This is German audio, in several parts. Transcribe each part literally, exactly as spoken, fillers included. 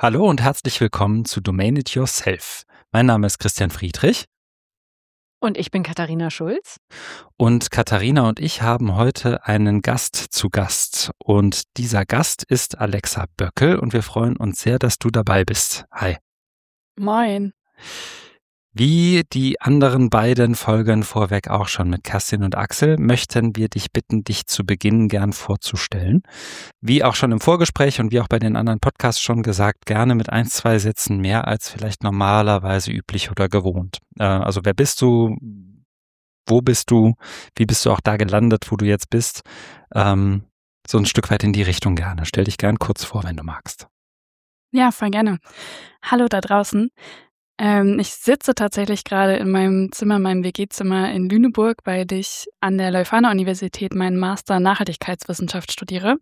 Hallo und herzlich willkommen zu Domain It Yourself. Mein Name ist Christian Friedrich. Und ich bin Katharina Schulz. Und Katharina und ich haben heute einen Gast zu Gast. Und dieser Gast ist Alexa Böckel und wir freuen uns sehr, dass du dabei bist. Hi. Moin. Wie die anderen beiden Folgen vorweg auch schon mit Kerstin und Axel, möchten wir dich bitten, dich zu Beginn gern vorzustellen. Wie auch schon im Vorgespräch und wie auch bei den anderen Podcasts schon gesagt, gerne mit ein, zwei Sätzen mehr als vielleicht normalerweise üblich oder gewohnt. Äh, also wer bist du? Wo bist du? Wie bist du auch da gelandet, wo du jetzt bist? Ähm, so ein Stück weit in die Richtung gerne. Stell dich gern kurz vor, wenn du magst. Ja, voll gerne. Hallo da draußen. Ähm, ich sitze tatsächlich gerade in meinem Zimmer, meinem W G-Zimmer in Lüneburg, weil ich an der Leuphana-Universität meinen Master Nachhaltigkeitswissenschaft studiere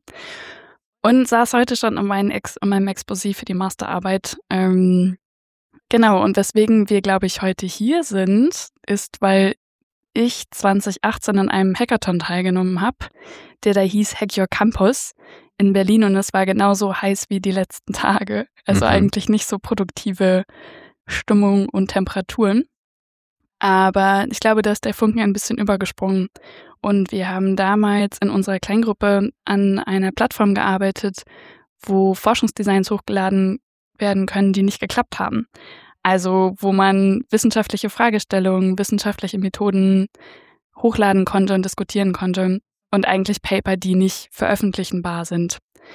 und saß heute schon an, meinen Ex- an meinem Exposé für die Masterarbeit. Ähm, genau, und weswegen wir, glaube ich, heute hier sind, ist, weil ich zwanzig achtzehn an einem Hackathon teilgenommen habe, der da hieß Hack Your Campus in Berlin und es war genauso heiß wie die letzten Tage. Also Mhm. eigentlich nicht so produktive Stimmung und Temperaturen. Aber ich glaube, da ist der Funken ein bisschen übergesprungen. Und wir haben damals in unserer Kleingruppe an einer Plattform gearbeitet, wo Forschungsdesigns hochgeladen werden können, die nicht geklappt haben. Also wo man wissenschaftliche Fragestellungen, wissenschaftliche Methoden hochladen konnte und diskutieren konnte. Und eigentlich Paper, die nicht veröffentlichenbar sind.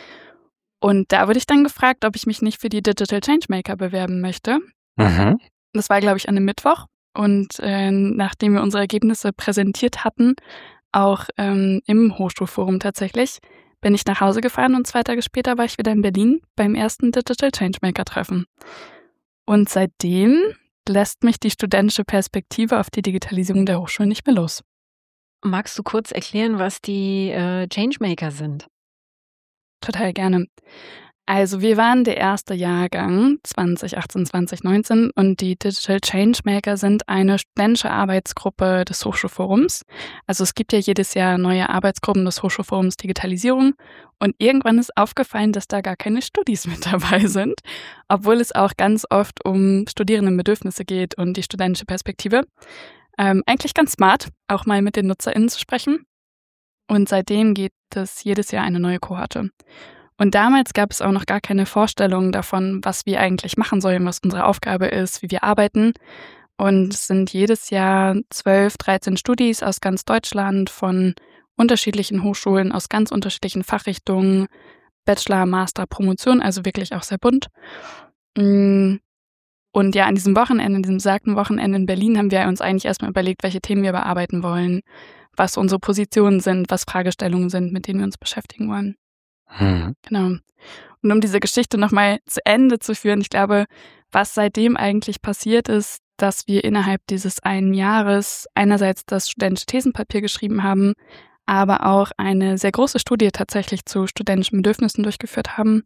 Und da wurde ich dann gefragt, ob ich mich nicht für die Digital Changemaker bewerben möchte. Mhm. Das war, glaube ich, an einem Mittwoch. Und äh, nachdem wir unsere Ergebnisse präsentiert hatten, auch ähm, im Hochschulforum tatsächlich, bin ich nach Hause gefahren und zwei Tage später war ich wieder in Berlin beim ersten Digital Changemaker-Treffen. Und seitdem lässt mich die studentische Perspektive auf die Digitalisierung der Hochschulen nicht mehr los. Magst du kurz erklären, was die äh, Changemaker sind? Total gerne. Also wir waren der erste Jahrgang zwanzig achtzehn, zwanzig neunzehn und die Digital Changemaker sind eine studentische Arbeitsgruppe des Hochschulforums. Also es gibt ja jedes Jahr neue Arbeitsgruppen des Hochschulforums Digitalisierung und irgendwann ist aufgefallen, dass da gar keine Studis mit dabei sind, obwohl es auch ganz oft um Studierendenbedürfnisse geht und die studentische Perspektive. Ähm, eigentlich ganz smart, auch mal mit den NutzerInnen zu sprechen. Und seitdem geht es jedes Jahr eine neue Kohorte. Und damals gab es auch noch gar keine Vorstellung davon, was wir eigentlich machen sollen, was unsere Aufgabe ist, wie wir arbeiten. Und es sind jedes Jahr zwölf, dreizehn Studis aus ganz Deutschland von unterschiedlichen Hochschulen, aus ganz unterschiedlichen Fachrichtungen, Bachelor, Master, Promotion, also wirklich auch sehr bunt. Und ja, an diesem Wochenende, an diesem besagten Wochenende in Berlin haben wir uns eigentlich erstmal überlegt, welche Themen wir bearbeiten wollen, was unsere Positionen sind, was Fragestellungen sind, mit denen wir uns beschäftigen wollen. Mhm. Genau. Und um diese Geschichte nochmal zu Ende zu führen, ich glaube, was seitdem eigentlich passiert ist, dass wir innerhalb dieses einen Jahres einerseits das studentische Thesenpapier geschrieben haben, aber auch eine sehr große Studie tatsächlich zu studentischen Bedürfnissen durchgeführt haben.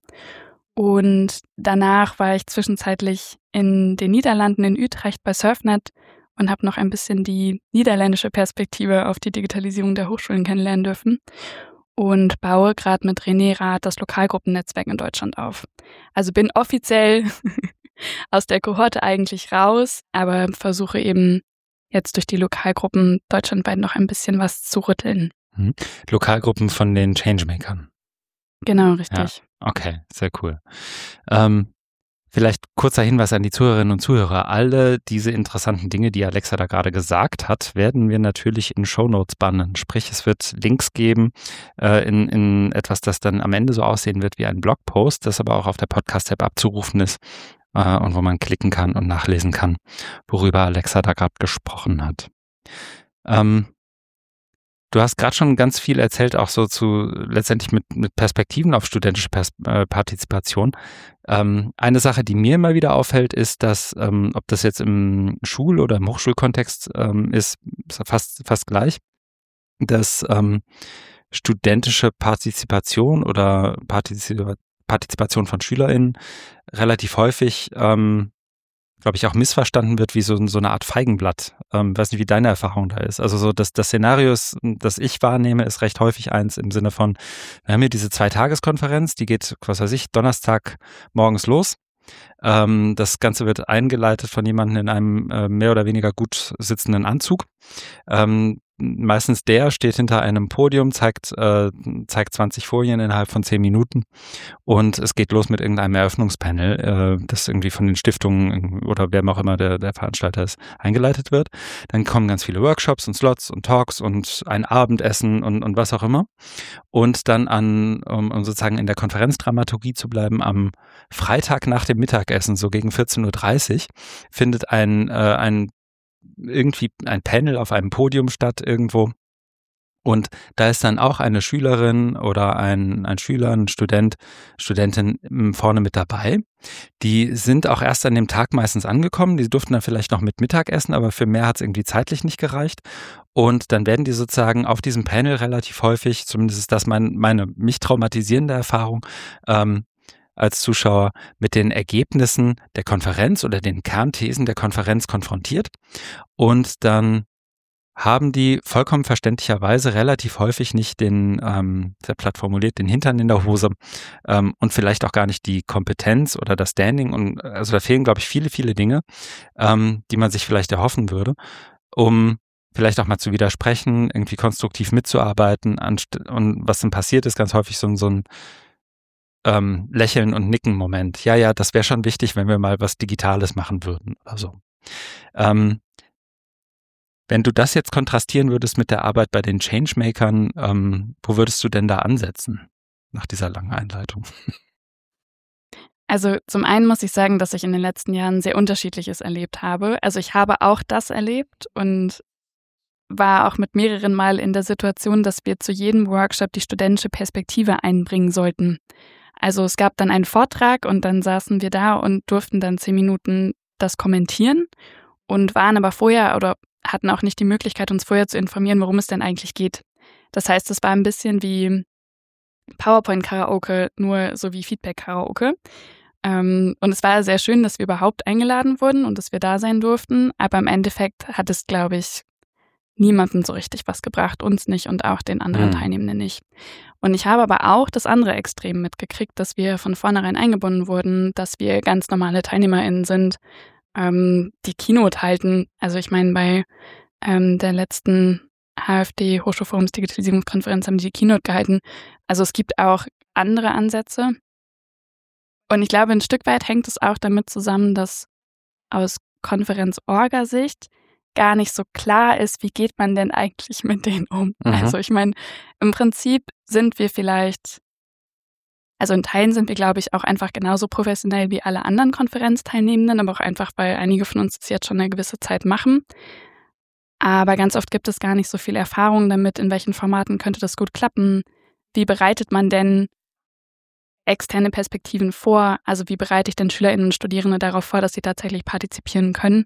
Und danach war ich zwischenzeitlich in den Niederlanden, in Utrecht bei Surfnet und habe noch ein bisschen die niederländische Perspektive auf die Digitalisierung der Hochschulen kennenlernen dürfen. Und baue gerade mit René Rath das Lokalgruppennetzwerk in Deutschland auf. Also bin offiziell aus der Kohorte eigentlich raus, aber versuche eben jetzt durch die Lokalgruppen deutschlandweit noch ein bisschen was zu rütteln. Mhm. Lokalgruppen von den Changemakern. Genau, richtig. Ja, okay, sehr cool. Ähm, Vielleicht kurzer Hinweis an die Zuhörerinnen und Zuhörer. Alle diese interessanten Dinge, die Alexa da gerade gesagt hat, werden wir natürlich in Shownotes bannen. Sprich, es wird Links geben äh, in, in etwas, das dann am Ende so aussehen wird wie ein Blogpost, das aber auch auf der Podcast-App abzurufen ist äh, und wo man klicken kann und nachlesen kann, worüber Alexa da gerade gesprochen hat. Ähm, Du hast gerade schon ganz viel erzählt, auch so zu letztendlich mit, mit Perspektiven auf studentische Pers äh, Partizipation. Ähm, eine Sache, die mir immer wieder auffällt, ist, dass, ähm, ob das jetzt im Schul- oder im Hochschulkontext ähm, ist, ist fast, fast gleich, dass ähm, studentische Partizipation oder Partizip Partizipation von SchülerInnen relativ häufig ähm, glaube ich, auch missverstanden wird wie so, so eine Art Feigenblatt. Ähm, weiß nicht, wie deine Erfahrung da ist. Also so das, das Szenario, ist, das ich wahrnehme, ist recht häufig eins im Sinne von, wir haben hier diese Zweitageskonferenz, die geht, was weiß ich, Donnerstag morgens los Ähm, das Ganze wird eingeleitet von jemandem in einem äh, mehr oder weniger gut sitzenden Anzug. Ähm, meistens der steht hinter einem Podium, zeigt, äh, zeigt zwanzig Folien innerhalb von zehn Minuten und es geht los mit irgendeinem Eröffnungspanel, äh, das irgendwie von den Stiftungen oder wer auch immer der, der Veranstalter ist, eingeleitet wird. Dann kommen ganz viele Workshops und Slots und Talks und ein Abendessen und, und was auch immer. Und dann an, um, um sozusagen in der Konferenzdramaturgie zu bleiben, am Freitag nach dem Mittagessen, so gegen vierzehn Uhr dreißig, findet ein, äh, ein irgendwie ein Panel auf einem Podium statt irgendwo. Und da ist dann auch eine Schülerin oder ein, ein Schüler, ein Student, Studentin vorne mit dabei. Die sind auch erst an dem Tag meistens angekommen. Die durften dann vielleicht noch mit Mittag essen, aber für mehr hat es irgendwie zeitlich nicht gereicht. Und dann werden die sozusagen auf diesem Panel relativ häufig, zumindest ist das mein, meine mich traumatisierende Erfahrung, ähm, als Zuschauer mit den Ergebnissen der Konferenz oder den Kernthesen der Konferenz konfrontiert. Und dann haben die vollkommen verständlicherweise relativ häufig nicht den, ähm, sehr platt formuliert, den Hintern in der Hose ähm, und vielleicht auch gar nicht die Kompetenz oder das Standing. Und also da fehlen, glaube ich, viele, viele Dinge, ähm, die man sich vielleicht erhoffen würde, um vielleicht auch mal zu widersprechen, irgendwie konstruktiv mitzuarbeiten. Anst- und was dann passiert, ist ganz häufig so, so ein ähm, Lächeln- und Nicken-Moment. Ja, ja, das wäre schon wichtig, wenn wir mal was Digitales machen würden. Also ähm, wenn du das jetzt kontrastieren würdest mit der Arbeit bei den Changemakern, ähm, wo würdest du denn da ansetzen nach dieser langen Einleitung? Also zum einen muss ich sagen, dass ich in den letzten Jahren sehr Unterschiedliches erlebt habe. Also ich habe auch das erlebt und war auch mit mehreren Mal in der Situation, dass wir zu jedem Workshop die studentische Perspektive einbringen sollten. Also es gab dann einen Vortrag und dann saßen wir da und durften dann zehn Minuten das kommentieren und waren aber vorher oder hatten auch nicht die Möglichkeit, uns vorher zu informieren, worum es denn eigentlich geht. Das heißt, es war ein bisschen wie PowerPoint-Karaoke, nur so wie Feedback-Karaoke. Ähm, und es war sehr schön, dass wir überhaupt eingeladen wurden und dass wir da sein durften. Aber im Endeffekt hat es, glaube ich, niemandem so richtig was gebracht, uns nicht und auch den anderen mhm. Teilnehmenden nicht. Und ich habe aber auch das andere Extrem mitgekriegt, dass wir von vornherein eingebunden wurden, dass wir ganz normale TeilnehmerInnen sind, ähm, die Keynote halten. Also ich meine, bei ähm, der letzten H F D Hochschulforums Digitalisierungskonferenz haben die die Keynote gehalten. Also es gibt auch andere Ansätze. Und ich glaube, ein Stück weit hängt es auch damit zusammen, dass aus Konferenz-Orga-Sicht gar nicht so klar ist, wie geht man denn eigentlich mit denen um. Mhm. Also ich meine, im Prinzip sind wir vielleicht, also in Teilen sind wir, glaube ich, auch einfach genauso professionell wie alle anderen Konferenzteilnehmenden, aber auch einfach, weil einige von uns das jetzt schon eine gewisse Zeit machen. Aber ganz oft gibt es gar nicht so viel Erfahrung damit, in welchen Formaten könnte das gut klappen. Wie bereitet man denn externe Perspektiven vor? Also wie bereite ich denn SchülerInnen und Studierende darauf vor, dass sie tatsächlich partizipieren können?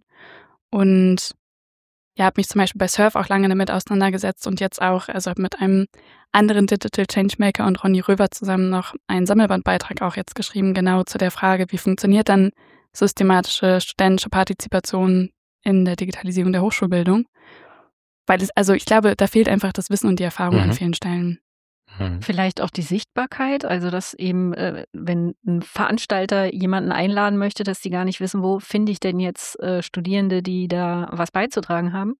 Und ja, habe mich zum Beispiel bei Surf auch lange damit auseinandergesetzt und jetzt auch, also mit einem anderen Digital Changemaker und Ronny Röver zusammen noch einen Sammelbandbeitrag auch jetzt geschrieben, genau zu der Frage, wie funktioniert dann systematische studentische Partizipation in der Digitalisierung der Hochschulbildung? Weil es, also ich glaube, da fehlt einfach das Wissen und die Erfahrung mhm. an vielen Stellen. Vielleicht auch die Sichtbarkeit, also dass eben, äh, wenn ein Veranstalter jemanden einladen möchte, dass die gar nicht wissen, wo finde ich denn jetzt äh, Studierende, die da was beizutragen haben?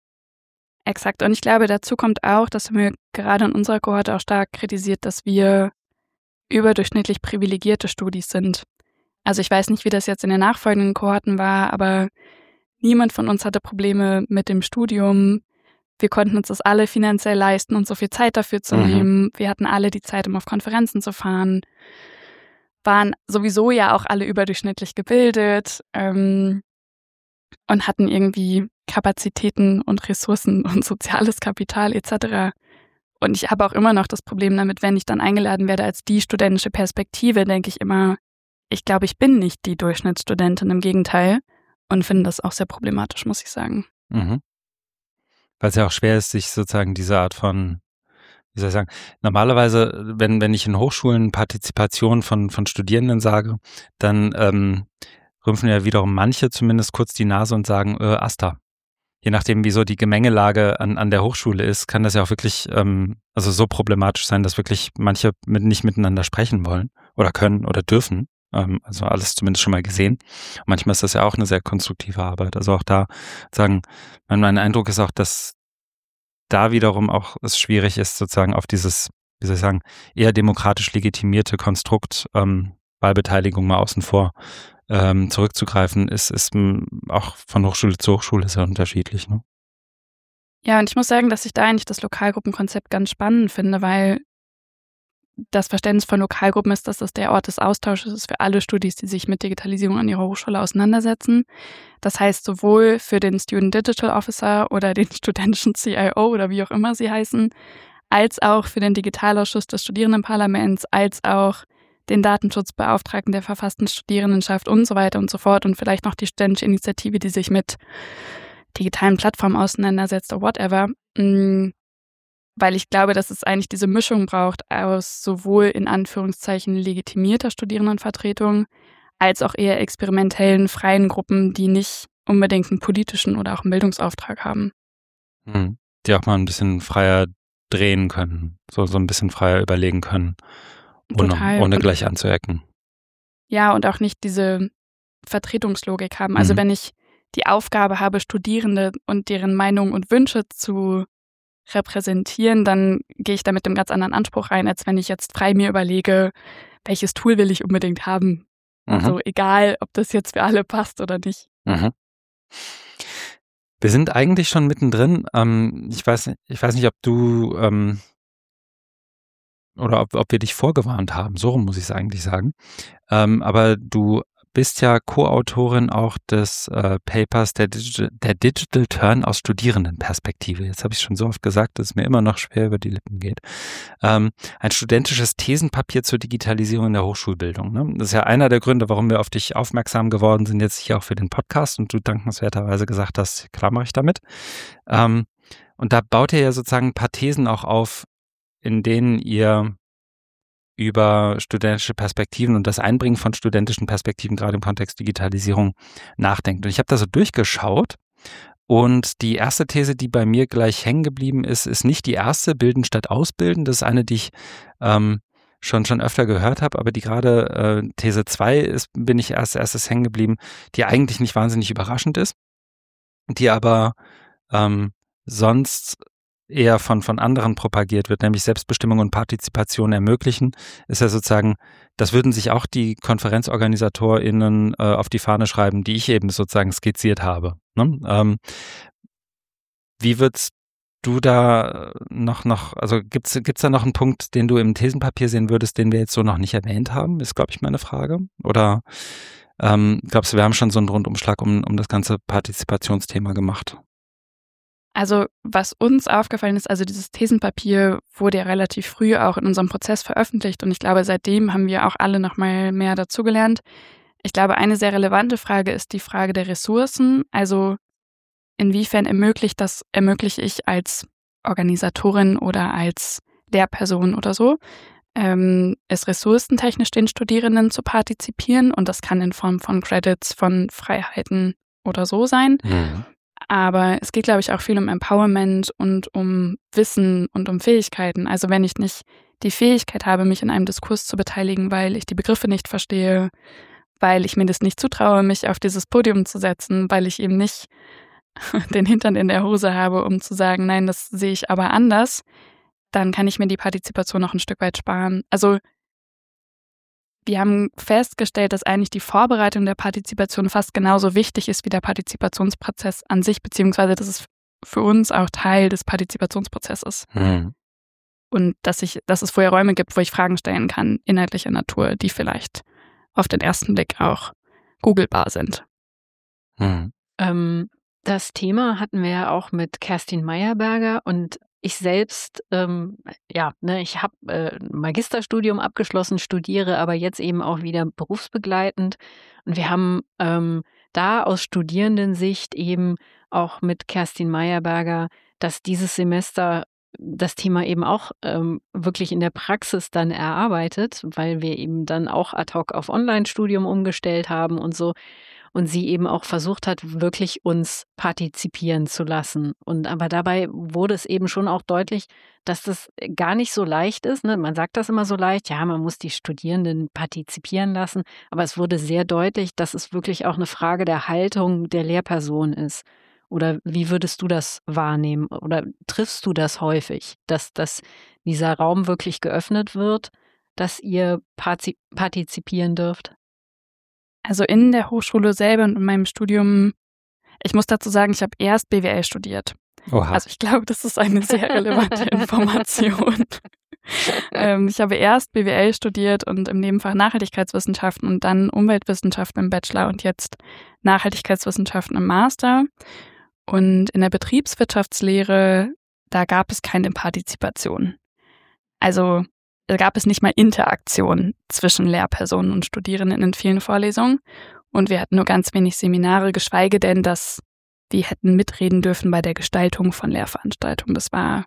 Exakt. Und ich glaube, dazu kommt auch, dass wir gerade in unserer Kohorte auch stark kritisiert, dass wir überdurchschnittlich privilegierte Studis sind. Also ich weiß nicht, wie das jetzt in den nachfolgenden Kohorten war, aber niemand von uns hatte Probleme mit dem Studium. Wir konnten uns das alle finanziell leisten, uns so viel Zeit dafür zu mhm. nehmen. Wir hatten alle die Zeit, um auf Konferenzen zu fahren. Waren sowieso ja auch alle überdurchschnittlich gebildet ähm, und hatten irgendwie Kapazitäten und Ressourcen und soziales Kapital et cetera. Und ich habe auch immer noch das Problem damit, wenn ich dann eingeladen werde als die studentische Perspektive, denke ich immer, ich glaube, ich bin nicht die Durchschnittsstudentin, im Gegenteil. Und finde das auch sehr problematisch, muss ich sagen. Mhm. Weil es ja auch schwer ist, sich sozusagen diese Art von, wie soll ich sagen, normalerweise, wenn, wenn ich in Hochschulen Partizipation von, von Studierenden sage, dann ähm, rümpfen ja wiederum manche zumindest kurz die Nase und sagen, äh, Asta. Je nachdem, wie so die Gemengelage an, an der Hochschule ist, kann das ja auch wirklich ähm, also so problematisch sein, dass wirklich manche mit, nicht miteinander sprechen wollen oder können oder dürfen. Ähm, also alles zumindest schon mal gesehen. Manchmal ist das ja auch eine sehr konstruktive Arbeit. Also auch da sagen, mein, mein Eindruck ist auch, dass da wiederum auch es schwierig ist, sozusagen auf dieses, wie soll ich sagen, eher demokratisch legitimierte Konstrukt ähm, Wahlbeteiligung mal außen vor ähm, zurückzugreifen, ist, ist m, auch von Hochschule zu Hochschule sehr unterschiedlich. Ne? Ja, und ich muss sagen, dass ich da eigentlich das Lokalgruppenkonzept ganz spannend finde, weil das Verständnis von Lokalgruppen ist, dass das der Ort des Austausches ist für alle Studis, die sich mit Digitalisierung an ihrer Hochschule auseinandersetzen. Das heißt, sowohl für den Student Digital Officer oder den studentischen C I O oder wie auch immer sie heißen, als auch für den Digitalausschuss des Studierendenparlaments, als auch den Datenschutzbeauftragten der verfassten Studierendenschaft und so weiter und so fort und vielleicht noch die studentische Initiative, die sich mit digitalen Plattformen auseinandersetzt oder whatever. Weil ich glaube, dass es eigentlich diese Mischung braucht aus sowohl in Anführungszeichen legitimierter Studierendenvertretung als auch eher experimentellen, freien Gruppen, die nicht unbedingt einen politischen oder auch einen Bildungsauftrag haben. Mhm. Die auch mal ein bisschen freier drehen können, so, so ein bisschen freier überlegen können, ohne, Total. ohne Und- gleich anzuecken. Ja, und auch nicht diese Vertretungslogik haben. Also Mhm. wenn ich die Aufgabe habe, Studierende und deren Meinungen und Wünsche zu repräsentieren, dann gehe ich da mit einem ganz anderen Anspruch rein, als wenn ich jetzt frei mir überlege, welches Tool will ich unbedingt haben. Mhm. Also egal, ob das jetzt für alle passt oder nicht. Mhm. Wir sind eigentlich schon mittendrin. Ähm, ich weiß, ich weiß nicht, ob du ähm, oder ob, ob wir dich vorgewarnt haben. So rum muss ich es eigentlich sagen. Ähm, aber du bist ja Co-Autorin auch des äh, Papers der, Digi- der Digital Turn aus Studierendenperspektive. Jetzt habe ich schon so oft gesagt, dass es mir immer noch schwer über die Lippen geht. Ähm, ein studentisches Thesenpapier zur Digitalisierung in der Hochschulbildung. Ne? Das ist ja einer der Gründe, warum wir auf dich aufmerksam geworden sind, jetzt hier auch für den Podcast und du dankenswerterweise gesagt hast, klar mache ich damit. Ähm, und da baut ihr ja sozusagen ein paar Thesen auch auf, in denen ihr über studentische Perspektiven und das Einbringen von studentischen Perspektiven gerade im Kontext Digitalisierung nachdenkt. Und ich habe da so durchgeschaut und die erste These, die bei mir gleich hängen geblieben ist, ist nicht die erste, Bilden statt Ausbilden. Das ist eine, die ich ähm, schon schon öfter gehört habe, aber die gerade äh, These zwei ist, bin ich erst erstes hängen geblieben, die eigentlich nicht wahnsinnig überraschend ist, die aber ähm, sonst eher von, von anderen propagiert wird, nämlich Selbstbestimmung und Partizipation ermöglichen, ist ja sozusagen, das würden sich auch die KonferenzorganisatorInnen äh, auf die Fahne schreiben, die ich eben sozusagen skizziert habe. Ne? Ähm, wie würdest du da noch, noch also gibt's gibt's da noch einen Punkt, den du im Thesenpapier sehen würdest, den wir jetzt so noch nicht erwähnt haben, ist, glaube ich, meine Frage. Oder ähm, glaubst du, wir haben schon so einen Rundumschlag um, um das ganze Partizipationsthema gemacht? Also was uns aufgefallen ist, also dieses Thesenpapier wurde ja relativ früh auch in unserem Prozess veröffentlicht und ich glaube, seitdem haben wir auch alle noch mal mehr dazugelernt. Ich glaube, eine sehr relevante Frage ist die Frage der Ressourcen. Also inwiefern ermöglicht das, ermögliche ich als Organisatorin oder als Lehrperson oder so, ähm, es ressourcentechnisch den Studierenden zu partizipieren und das kann in Form von Credits, von Freiheiten oder so sein. Mhm. Aber es geht, glaube ich, auch viel um Empowerment und um Wissen und um Fähigkeiten. Also wenn ich nicht die Fähigkeit habe, mich in einem Diskurs zu beteiligen, weil ich die Begriffe nicht verstehe, weil ich mir das nicht zutraue, mich auf dieses Podium zu setzen, weil ich eben nicht den Hintern in der Hose habe, um zu sagen, nein, das sehe ich aber anders, dann kann ich mir die Partizipation noch ein Stück weit sparen. Also wir haben festgestellt, dass eigentlich die Vorbereitung der Partizipation fast genauso wichtig ist wie der Partizipationsprozess an sich, beziehungsweise dass es für uns auch Teil des Partizipationsprozesses ist. Mhm. Und dass, ich, dass es vorher Räume gibt, wo ich Fragen stellen kann, inhaltlicher Natur, die vielleicht auf den ersten Blick auch googelbar sind. Mhm. Ähm, das Thema hatten wir ja auch mit Kerstin Meyerberger und ich selbst, ähm, ja, ne, ich habe äh, ein Magisterstudium abgeschlossen, studiere aber jetzt eben auch wieder berufsbegleitend. Und wir haben ähm, da aus Studierendensicht eben auch mit Kerstin Meyerberger, dass dieses Semester das Thema eben auch ähm, wirklich in der Praxis dann erarbeitet, weil wir eben dann auch ad hoc auf Online-Studium umgestellt haben und so. und sie eben auch versucht hat, wirklich uns partizipieren zu lassen. Und aber dabei wurde es eben schon auch deutlich, dass das gar nicht so leicht ist. Ne? Man sagt das immer so leicht, ja, man muss die Studierenden partizipieren lassen, aber es wurde sehr deutlich, dass es wirklich auch eine Frage der Haltung der Lehrperson ist. Oder wie würdest du das wahrnehmen? Oder triffst du das häufig, dass, dass dieser Raum wirklich geöffnet wird, dass ihr partizipieren dürft? Also in der Hochschule selber und in meinem Studium, ich muss dazu sagen, ich habe erst B W L studiert. Oha. Also ich glaube, das ist eine sehr relevante Information. ähm, ich habe erst B W L studiert und im Nebenfach Nachhaltigkeitswissenschaften und dann Umweltwissenschaften im Bachelor und jetzt Nachhaltigkeitswissenschaften im Master. Und in der Betriebswirtschaftslehre, da gab es keine Partizipation. Also da gab es nicht mal Interaktion zwischen Lehrpersonen und Studierenden in vielen Vorlesungen. Und wir hatten nur ganz wenig Seminare, geschweige denn, dass wir hätten mitreden dürfen bei der Gestaltung von Lehrveranstaltungen. Das war,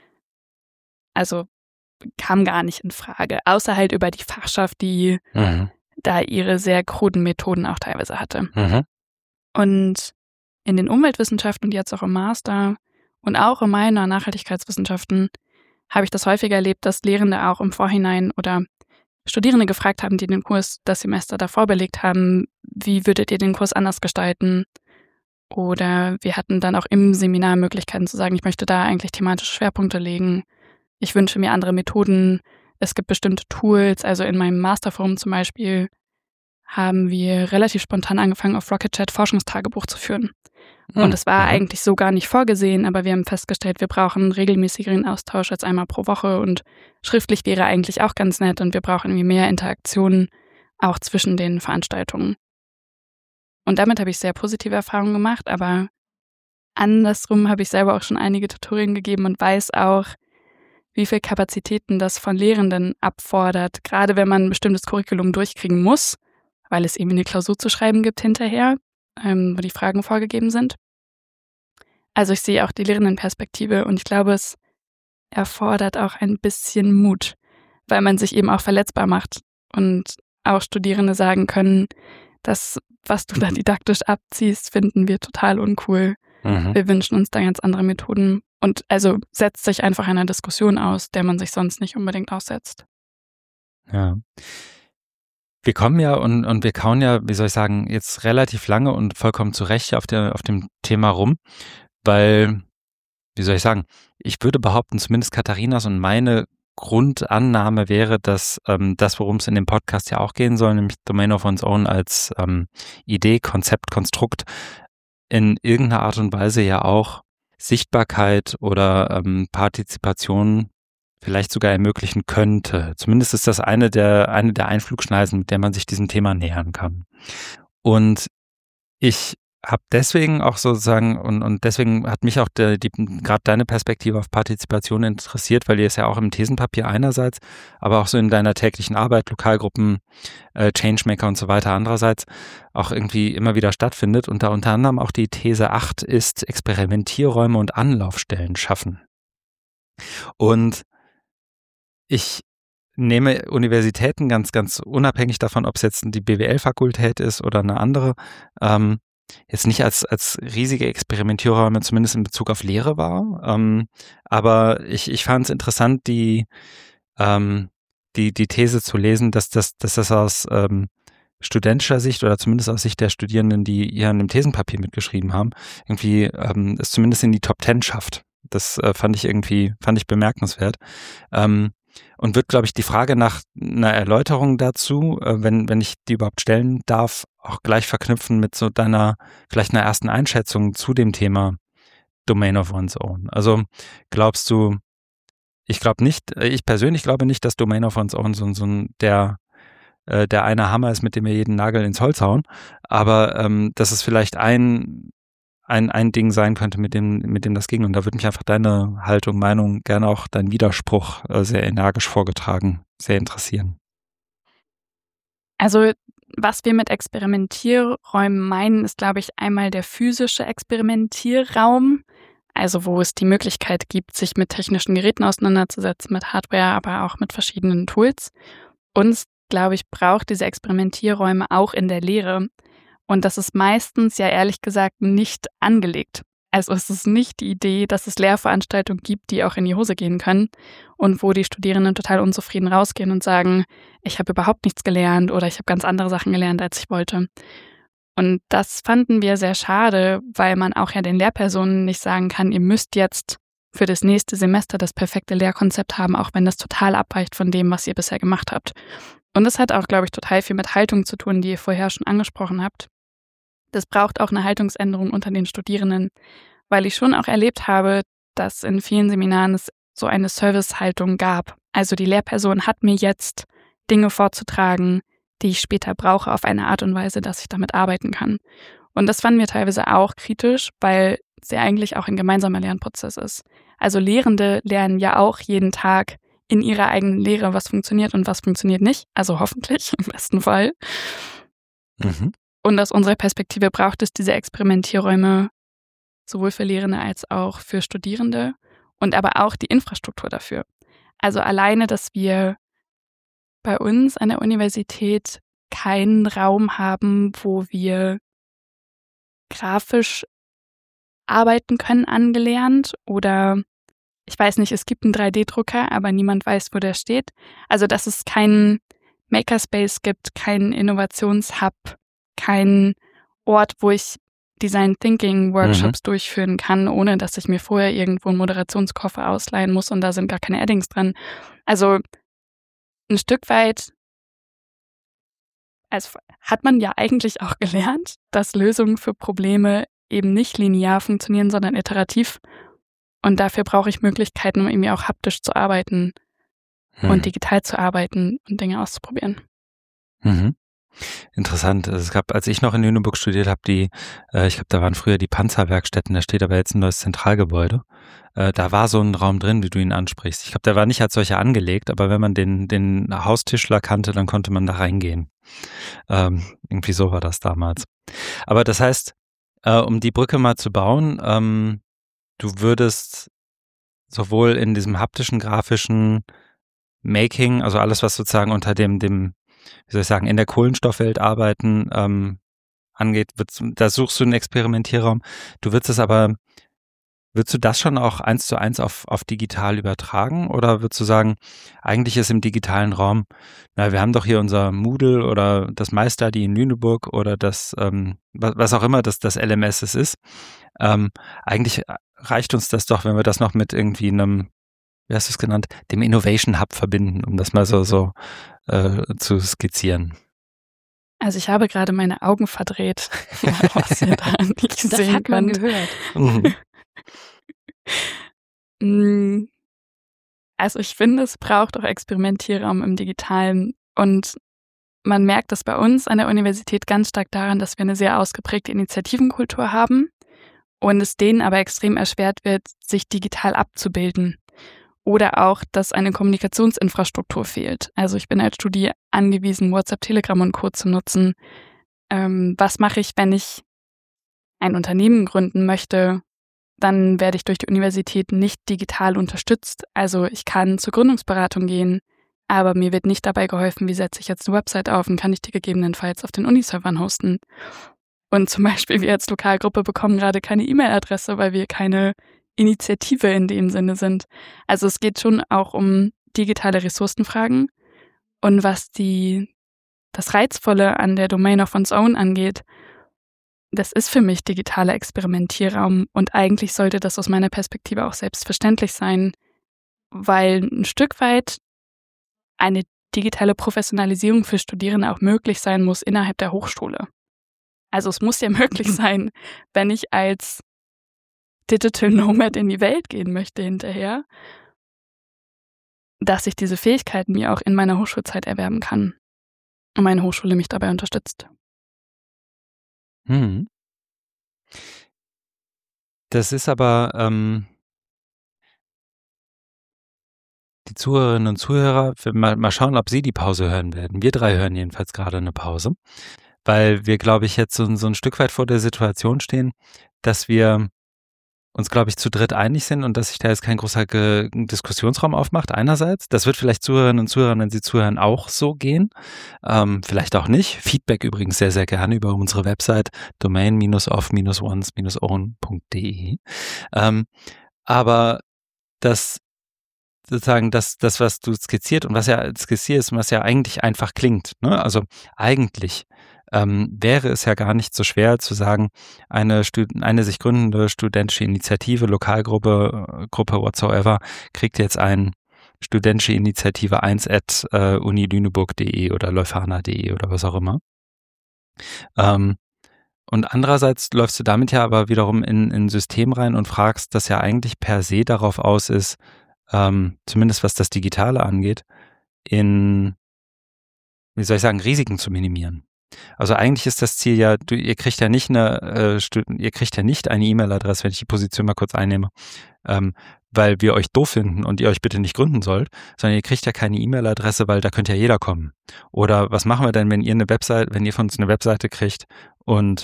also kam gar nicht in Frage. Außer halt über die Fachschaft, die mhm. da ihre sehr kruden Methoden auch teilweise hatte. Mhm. Und in den Umweltwissenschaften und jetzt auch im Master und auch in meiner Nachhaltigkeitswissenschaften habe ich das häufiger erlebt, dass Lehrende auch im Vorhinein oder Studierende gefragt haben, die den Kurs das Semester davor belegt haben, wie würdet ihr den Kurs anders gestalten? Oder wir hatten dann auch im Seminar Möglichkeiten zu sagen, ich möchte da eigentlich thematische Schwerpunkte legen. Ich wünsche mir andere Methoden. Es gibt bestimmte Tools. Also in meinem Masterforum zum Beispiel haben wir relativ spontan angefangen, auf Rocket Chat Forschungstagebuch zu führen. Und es war mhm. eigentlich so gar nicht vorgesehen, aber wir haben festgestellt, wir brauchen regelmäßigeren Austausch als einmal pro Woche und schriftlich wäre eigentlich auch ganz nett und wir brauchen irgendwie mehr Interaktionen auch zwischen den Veranstaltungen. Und damit habe ich sehr positive Erfahrungen gemacht, aber andersrum habe ich selber auch schon einige Tutorien gegeben und weiß auch, wie viel Kapazitäten das von Lehrenden abfordert, gerade wenn man ein bestimmtes Curriculum durchkriegen muss, weil es eben eine Klausur zu schreiben gibt hinterher, ähm, wo die Fragen vorgegeben sind. Also ich sehe auch die Lehrendenperspektive und ich glaube, es erfordert auch ein bisschen Mut, weil man sich eben auch verletzbar macht und auch Studierende sagen können, das, was du da didaktisch abziehst, finden wir total uncool. Mhm. Wir wünschen uns da ganz andere Methoden. Und also setzt sich einfach einer Diskussion aus, der man sich sonst nicht unbedingt aussetzt. Ja. Wir kommen ja und, und wir kauen ja, wie soll ich sagen, jetzt relativ lange und vollkommen zu Recht auf, der, auf dem Thema rum, weil, wie soll ich sagen, ich würde behaupten, zumindest Katharinas und meine Grundannahme wäre, dass ähm, das, worum es in dem Podcast ja auch gehen soll, nämlich Domain of One's Own als ähm, Idee, Konzept, Konstrukt, in irgendeiner Art und Weise ja auch Sichtbarkeit oder ähm, Partizipation vielleicht sogar ermöglichen könnte. Zumindest ist das eine der, eine der Einflugschneisen, mit der man sich diesem Thema nähern kann. Und ich habe deswegen auch sozusagen, und, und deswegen hat mich auch die, die, gerade deine Perspektive auf Partizipation interessiert, weil ihr es ja auch im Thesenpapier einerseits, aber auch so in deiner täglichen Arbeit, Lokalgruppen, äh, Changemaker und so weiter andererseits auch irgendwie immer wieder stattfindet. Und da unter anderem auch die These acht ist, Experimentierräume und Anlaufstellen schaffen. Und ich nehme Universitäten ganz, ganz unabhängig davon, ob es jetzt die B W L-Fakultät ist oder eine andere, ähm, jetzt nicht als, als riesige Experimentierräume, zumindest in Bezug auf Lehre wahr. Ähm, aber ich, ich fand es interessant, die, ähm, die, die These zu lesen, dass das, dass das aus ähm, studentischer Sicht oder zumindest aus Sicht der Studierenden, die hier an dem Thesenpapier mitgeschrieben haben, irgendwie ähm, es zumindest in die Top Ten schafft. Das äh, fand ich irgendwie, fand ich bemerkenswert. Ähm, Und wird, glaube ich, die Frage nach einer Erläuterung dazu, äh, wenn, wenn ich die überhaupt stellen darf, auch gleich verknüpfen mit so deiner, vielleicht einer ersten Einschätzung zu dem Thema Domain of One's Own. Also glaubst du, ich glaube nicht, ich persönlich glaube nicht, dass Domain of One's Own so, so ein, der, äh, der eine Hammer ist, mit dem wir jeden Nagel ins Holz hauen, aber ähm, dass es vielleicht ein Ein, ein Ding sein könnte, mit dem, mit dem das ging. Und da würde mich einfach deine Haltung, Meinung, gerne auch dein Widerspruch äh, sehr energisch vorgetragen, sehr interessieren. Also was wir mit Experimentierräumen meinen, ist, glaube ich, einmal der physische Experimentierraum, also wo es die Möglichkeit gibt, sich mit technischen Geräten auseinanderzusetzen, mit Hardware, aber auch mit verschiedenen Tools. Und, glaube ich, braucht diese Experimentierräume auch in der Lehre. Und das ist meistens ja ehrlich gesagt nicht angelegt. Also es ist nicht die Idee, dass es Lehrveranstaltungen gibt, die auch in die Hose gehen können und wo die Studierenden total unzufrieden rausgehen und sagen, ich habe überhaupt nichts gelernt oder ich habe ganz andere Sachen gelernt, als ich wollte. Und das fanden wir sehr schade, weil man auch ja den Lehrpersonen nicht sagen kann, ihr müsst jetzt für das nächste Semester das perfekte Lehrkonzept haben, auch wenn das total abweicht von dem, was ihr bisher gemacht habt. Und das hat auch, glaube ich, total viel mit Haltung zu tun, die ihr vorher schon angesprochen habt. Das braucht auch eine Haltungsänderung unter den Studierenden, weil ich schon auch erlebt habe, dass in vielen Seminaren es so eine Servicehaltung gab. Also die Lehrperson hat mir jetzt Dinge vorzutragen, die ich später brauche, auf eine Art und Weise, dass ich damit arbeiten kann. Und das fanden wir teilweise auch kritisch, weil es ja eigentlich auch ein gemeinsamer Lernprozess ist. Also Lehrende lernen ja auch jeden Tag in ihrer eigenen Lehre, was funktioniert und was funktioniert nicht. Also hoffentlich, im besten Fall. Mhm. Und aus unserer Perspektive braucht es diese Experimentierräume sowohl für Lehrende als auch für Studierende und aber auch die Infrastruktur dafür. Also alleine, dass wir bei uns an der Universität keinen Raum haben, wo wir grafisch arbeiten können, angelernt oder ich weiß nicht, es gibt einen drei D Drucker, aber niemand weiß, wo der steht. Also dass es keinen Makerspace gibt, keinen Innovationshub, keinen Ort, wo ich Design Thinking Workshops mhm. durchführen kann, ohne dass ich mir vorher irgendwo einen Moderationskoffer ausleihen muss und da sind gar keine Addings dran. Also ein Stück weit also hat man ja eigentlich auch gelernt, dass Lösungen für Probleme eben nicht linear funktionieren, sondern iterativ. Und dafür brauche ich Möglichkeiten, um irgendwie auch haptisch zu arbeiten mhm. und digital zu arbeiten und Dinge auszuprobieren. Mhm. Interessant. Also es gab, als ich noch in Lüneburg studiert habe, die, äh, ich glaube, da waren früher die Panzerwerkstätten, da steht aber jetzt ein neues Zentralgebäude. Äh, da war so ein Raum drin, wie du ihn ansprichst. Ich glaube, der war nicht als solcher angelegt, aber wenn man den, den Haustischler kannte, dann konnte man da reingehen. Ähm, irgendwie so war das damals. Aber das heißt, äh, um die Brücke mal zu bauen, ähm, du würdest sowohl in diesem haptischen, grafischen Making, also alles, was sozusagen unter dem, dem wie soll ich sagen, in der Kohlenstoffwelt arbeiten ähm, angeht, da suchst du einen Experimentierraum. Du würdest es aber, würdest du das schon auch eins zu eins auf, auf digital übertragen oder würdest du sagen, eigentlich ist im digitalen Raum, na, wir haben doch hier unser Moodle oder das MyStudy in Lüneburg oder das, ähm, was, was auch immer das, das L M S es ist. Ähm, eigentlich reicht uns das doch, wenn wir das noch mit irgendwie einem, wie hast du es genannt, dem Innovation Hub verbinden, um das mal so, so äh, zu skizzieren. Also ich habe gerade meine Augen verdreht, was ihr da nicht das sehen hat man könnt. gehört. Mhm. Also ich finde, es braucht auch Experimentierraum im Digitalen und man merkt das bei uns an der Universität ganz stark daran, dass wir eine sehr ausgeprägte Initiativenkultur haben und es denen aber extrem erschwert wird, sich digital abzubilden. Oder auch, dass eine Kommunikationsinfrastruktur fehlt. Also ich bin als Studi angewiesen, WhatsApp, Telegram und Co. zu nutzen. Ähm, was mache ich, wenn ich ein Unternehmen gründen möchte? Dann werde ich durch die Universität nicht digital unterstützt. Also ich kann zur Gründungsberatung gehen, aber mir wird nicht dabei geholfen, wie setze ich jetzt eine Website auf und kann ich die gegebenenfalls auf den Uniservern hosten. Und zum Beispiel wir als Lokalgruppe bekommen gerade keine E-Mail-Adresse, weil wir keine Initiative in dem Sinne sind. Also es geht schon auch um digitale Ressourcenfragen und was die das Reizvolle an der Domain of one's own angeht, das ist für mich digitaler Experimentierraum und eigentlich sollte das aus meiner Perspektive auch selbstverständlich sein, weil ein Stück weit eine digitale Professionalisierung für Studierende auch möglich sein muss innerhalb der Hochschule. Also es muss ja möglich sein, wenn ich als Digital Nomad in die Welt gehen möchte hinterher, dass ich diese Fähigkeiten mir auch in meiner Hochschulzeit erwerben kann und meine Hochschule mich dabei unterstützt. Hm. Das ist aber, ähm, die Zuhörerinnen und Zuhörer, mal, mal schauen, ob sie die Pause hören werden. Wir drei hören jedenfalls gerade eine Pause, weil wir, glaube ich, jetzt so, so ein Stück weit vor der Situation stehen, dass wir uns, glaube ich, zu dritt einig sind und dass sich da jetzt kein großer Ge- Diskussionsraum aufmacht, einerseits. Das wird vielleicht Zuhörerinnen und Zuhörern, wenn sie zuhören, auch so gehen. Ähm, vielleicht auch nicht. Feedback übrigens sehr, sehr gerne über unsere Website domain dash off dash ones dash own punkt de. Ähm, aber das sozusagen das, das, was du skizziert und was ja skizzierst und was ja eigentlich einfach klingt, ne? Also eigentlich ähm, wäre es ja gar nicht so schwer zu sagen, eine, Stud- eine sich gründende studentische Initiative, Lokalgruppe, äh, Gruppe whatsoever, kriegt jetzt ein studentische Initiative eins at äh, unilüneburg punkt de oder leuphana punkt de oder was auch immer. Ähm, und andererseits läufst du damit ja aber wiederum in in ein System rein und fragst, das ja eigentlich per se darauf aus ist, ähm, zumindest was das Digitale angeht, in, wie soll ich sagen, Risiken zu minimieren. Also eigentlich ist das Ziel ja, du, ihr kriegt ja nicht eine, äh, Stu- ihr kriegt ja nicht eine E-Mail-Adresse, wenn ich die Position mal kurz einnehme, ähm, weil wir euch doof finden und ihr euch bitte nicht gründen sollt, sondern ihr kriegt ja keine E-Mail-Adresse, weil da könnte ja jeder kommen. Oder was machen wir denn, wenn ihr eine Website, wenn ihr von uns eine Webseite kriegt und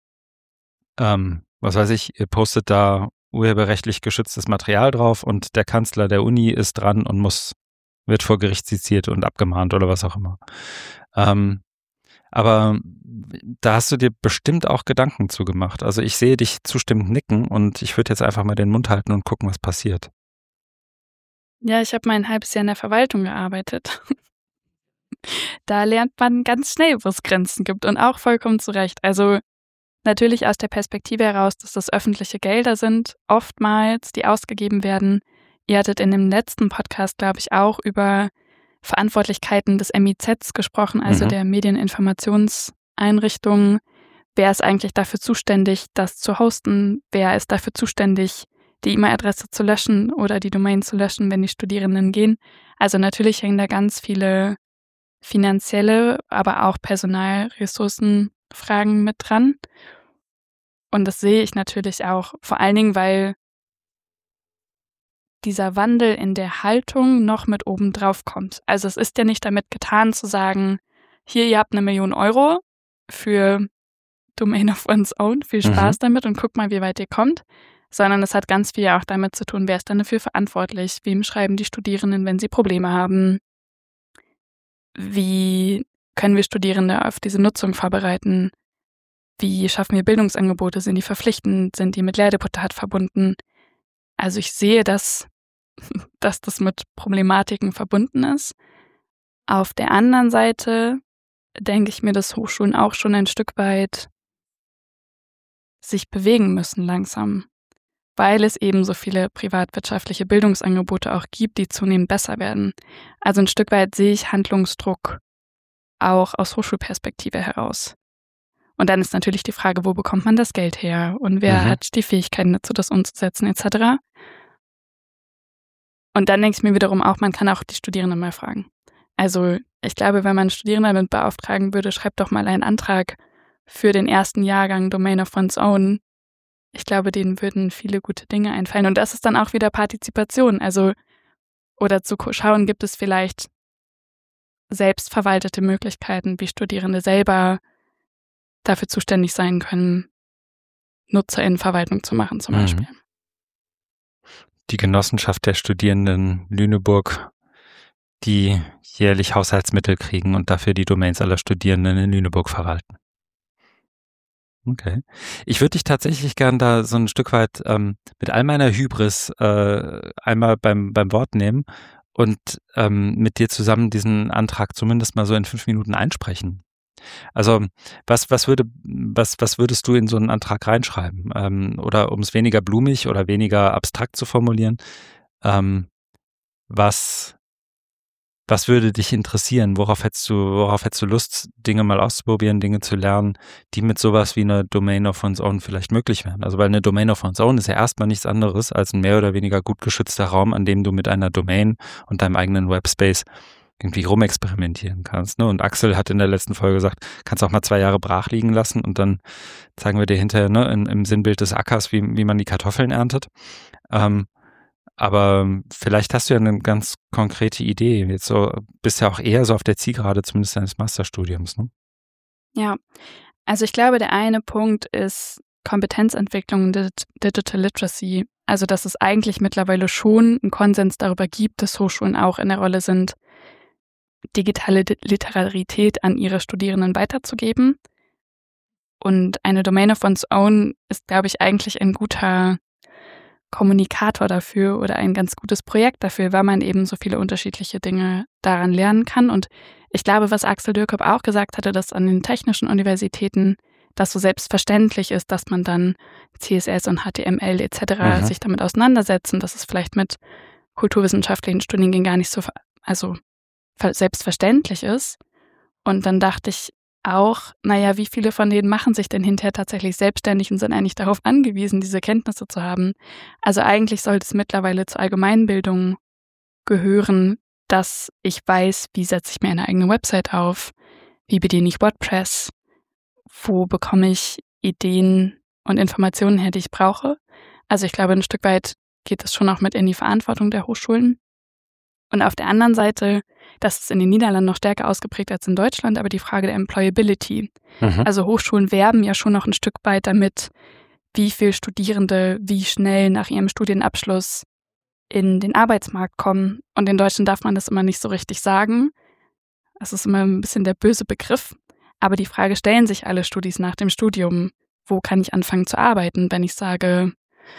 ähm, was weiß ich, ihr postet da urheberrechtlich geschütztes Material drauf und der Kanzler der Uni ist dran und muss, wird vor Gericht zitiert und abgemahnt oder was auch immer. Ähm, aber da hast du dir bestimmt auch Gedanken zu gemacht. Also ich sehe dich zustimmend nicken und ich würde jetzt einfach mal den Mund halten und gucken, was passiert. Ja, ich habe mal ein halbes Jahr in der Verwaltung gearbeitet. Da lernt man ganz schnell, wo es Grenzen gibt und auch vollkommen zu Recht. Also natürlich aus der Perspektive heraus, dass das öffentliche Gelder sind, oftmals, die ausgegeben werden. Ihr hattet in dem letzten Podcast, glaube ich, auch über Verantwortlichkeiten des M I Zs gesprochen, also Mhm. der Medieninformationseinrichtungen. Wer ist eigentlich dafür zuständig, das zu hosten? Wer ist dafür zuständig, die E-Mail-Adresse zu löschen oder die Domain zu löschen, wenn die Studierenden gehen? Also natürlich hängen da ganz viele finanzielle, aber auch Personalressourcenfragen mit dran. Und das sehe ich natürlich auch, vor allen Dingen, weil dieser Wandel in der Haltung noch mit oben drauf kommt. Also es ist ja nicht damit getan zu sagen, hier, ihr habt eine Million Euro für Domain of One's Own, viel Spaß Mhm. damit und guckt mal, wie weit ihr kommt, sondern es hat ganz viel auch damit zu tun, wer ist dann dafür verantwortlich, wem schreiben die Studierenden, wenn sie Probleme haben, wie können wir Studierende auf diese Nutzung vorbereiten, wie schaffen wir Bildungsangebote, sind die verpflichtend, sind die mit Lehrdeputat verbunden. Also ich sehe, dass, dass das mit Problematiken verbunden ist. Auf der anderen Seite denke ich mir, dass Hochschulen auch schon ein Stück weit sich bewegen müssen langsam, weil es eben so viele privatwirtschaftliche Bildungsangebote auch gibt, die zunehmend besser werden. Also ein Stück weit sehe ich Handlungsdruck auch aus Hochschulperspektive heraus. Und dann ist natürlich die Frage, wo bekommt man das Geld her und wer Mhm. hat die Fähigkeiten dazu, das umzusetzen et cetera. Und dann denke ich mir wiederum auch, man kann auch die Studierenden mal fragen. Also ich glaube, wenn man Studierende damit beauftragen würde, schreibt doch mal einen Antrag für den ersten Jahrgang Domain of One's Own. Ich glaube, denen würden viele gute Dinge einfallen. Und das ist dann auch wieder Partizipation. Also, oder zu schauen, gibt es vielleicht selbstverwaltete Möglichkeiten, wie Studierende selber dafür zuständig sein können, NutzerInnenverwaltung zu machen zum Mhm. Beispiel. Die Genossenschaft der Studierenden Lüneburg, die jährlich Haushaltsmittel kriegen und dafür die Domains aller Studierenden in Lüneburg verwalten. Okay. Ich würde dich tatsächlich gern da so ein Stück weit ähm, mit all meiner Hybris äh, einmal beim, beim Wort nehmen und ähm, mit dir zusammen diesen Antrag zumindest mal so in fünf Minuten einsprechen. Also was, was, würde, was, was würdest du in so einen Antrag reinschreiben? Ähm, oder um es weniger blumig oder weniger abstrakt zu formulieren, ähm, was, was würde dich interessieren? Worauf hättest du, worauf hättest du Lust, Dinge mal auszuprobieren, Dinge zu lernen, die mit sowas wie einer Domain of One's Own vielleicht möglich wären? Also weil eine Domain of One's Own ist ja erstmal nichts anderes als ein mehr oder weniger gut geschützter Raum, an dem du mit einer Domain und deinem eigenen Webspace irgendwie rumexperimentieren kannst. Ne? Und Axel hat in der letzten Folge gesagt, kannst auch mal zwei Jahre brach liegen lassen und dann zeigen wir dir hinterher, ne, in, im Sinnbild des Ackers, wie, wie man die Kartoffeln erntet. Ähm, aber vielleicht hast du ja eine ganz konkrete Idee. Jetzt so bist ja auch eher so auf der Zielgerade, zumindest deines Masterstudiums, ne? Ja, also ich glaube, der eine Punkt ist Kompetenzentwicklung, Digital Literacy. Also dass es eigentlich mittlerweile schon einen Konsens darüber gibt, dass Hochschulen auch in der Rolle sind, digitale Literarität an ihre Studierenden weiterzugeben. Und eine Domain of one's own ist, glaube ich, eigentlich ein guter Kommunikator dafür oder ein ganz gutes Projekt dafür, weil man eben so viele unterschiedliche Dinge daran lernen kann. Und ich glaube, was Axel Dürkop auch gesagt hatte, dass an den technischen Universitäten das so selbstverständlich ist, dass man dann C S S und H T M L et cetera Mhm. sich damit auseinandersetzen, dass es vielleicht mit kulturwissenschaftlichen Studiengängen gar nicht so also selbstverständlich ist. Und dann dachte ich auch, naja, wie viele von denen machen sich denn hinterher tatsächlich selbstständig und sind eigentlich darauf angewiesen, diese Kenntnisse zu haben? Also eigentlich sollte es mittlerweile zur Allgemeinbildung gehören, dass ich weiß, wie setze ich mir eine eigene Website auf, wie bediene ich WordPress, wo bekomme ich Ideen und Informationen her, die ich brauche. Also ich glaube, ein Stück weit geht es schon auch mit in die Verantwortung der Hochschulen. Und auf der anderen Seite, das ist in den Niederlanden noch stärker ausgeprägt als in Deutschland, aber die Frage der Employability. Mhm. Also Hochschulen werben ja schon noch ein Stück weit damit, wie viele Studierende wie schnell nach ihrem Studienabschluss in den Arbeitsmarkt kommen. Und in Deutschland darf man das immer nicht so richtig sagen. Das ist immer ein bisschen der böse Begriff. Aber die Frage stellen sich alle Studis nach dem Studium. Wo kann ich anfangen zu arbeiten, wenn ich sage,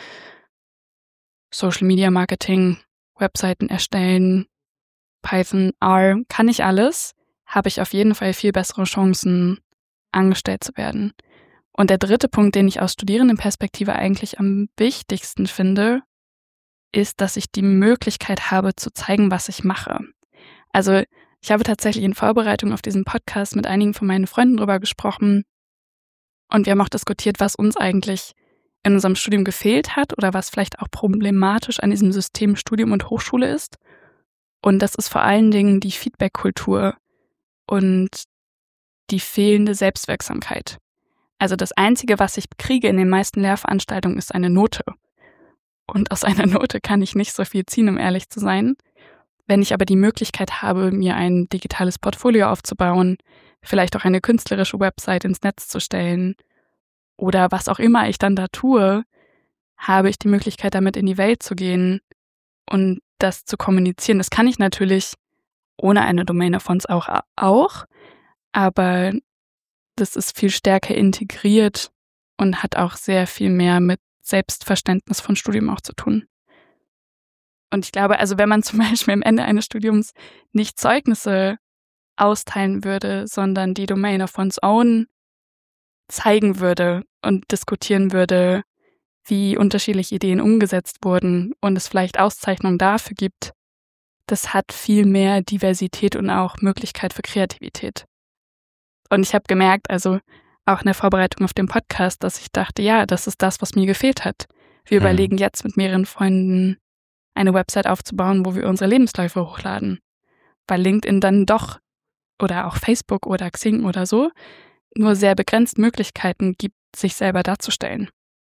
Social Media Marketing, Webseiten erstellen, Python, R, kann ich alles, habe ich auf jeden Fall viel bessere Chancen, angestellt zu werden. Und der dritte Punkt, den ich aus Studierendenperspektive eigentlich am wichtigsten finde, ist, dass ich die Möglichkeit habe, zu zeigen, was ich mache. Also ich habe tatsächlich in Vorbereitung auf diesen Podcast mit einigen von meinen Freunden drüber gesprochen und wir haben auch diskutiert, was uns eigentlich in unserem Studium gefehlt hat oder was vielleicht auch problematisch an diesem System Studium und Hochschule ist. Und das ist vor allen Dingen die Feedback-Kultur und die fehlende Selbstwirksamkeit. Also das Einzige, was ich kriege in den meisten Lehrveranstaltungen, ist eine Note. Und aus einer Note kann ich nicht so viel ziehen, um ehrlich zu sein. Wenn ich aber die Möglichkeit habe, mir ein digitales Portfolio aufzubauen, vielleicht auch eine künstlerische Website ins Netz zu stellen oder was auch immer ich dann da tue, habe ich die Möglichkeit, damit in die Welt zu gehen und das zu kommunizieren. Das kann ich natürlich ohne eine Domain of one's auch, auch, aber das ist viel stärker integriert und hat auch sehr viel mehr mit Selbstverständnis von Studium auch zu tun. Und ich glaube, also wenn man zum Beispiel am Ende eines Studiums nicht Zeugnisse austeilen würde, sondern die Domain of one's own zeigen würde und diskutieren würde, wie unterschiedliche Ideen umgesetzt wurden und es vielleicht Auszeichnungen dafür gibt, das hat viel mehr Diversität und auch Möglichkeit für Kreativität. Und ich habe gemerkt, also auch in der Vorbereitung auf den Podcast, dass ich dachte, ja, das ist das, was mir gefehlt hat. Wir Hm. überlegen jetzt mit mehreren Freunden eine Website aufzubauen, wo wir unsere Lebensläufe hochladen. Weil LinkedIn dann doch oder auch Facebook oder Xing oder so nur sehr begrenzt Möglichkeiten gibt, sich selber darzustellen.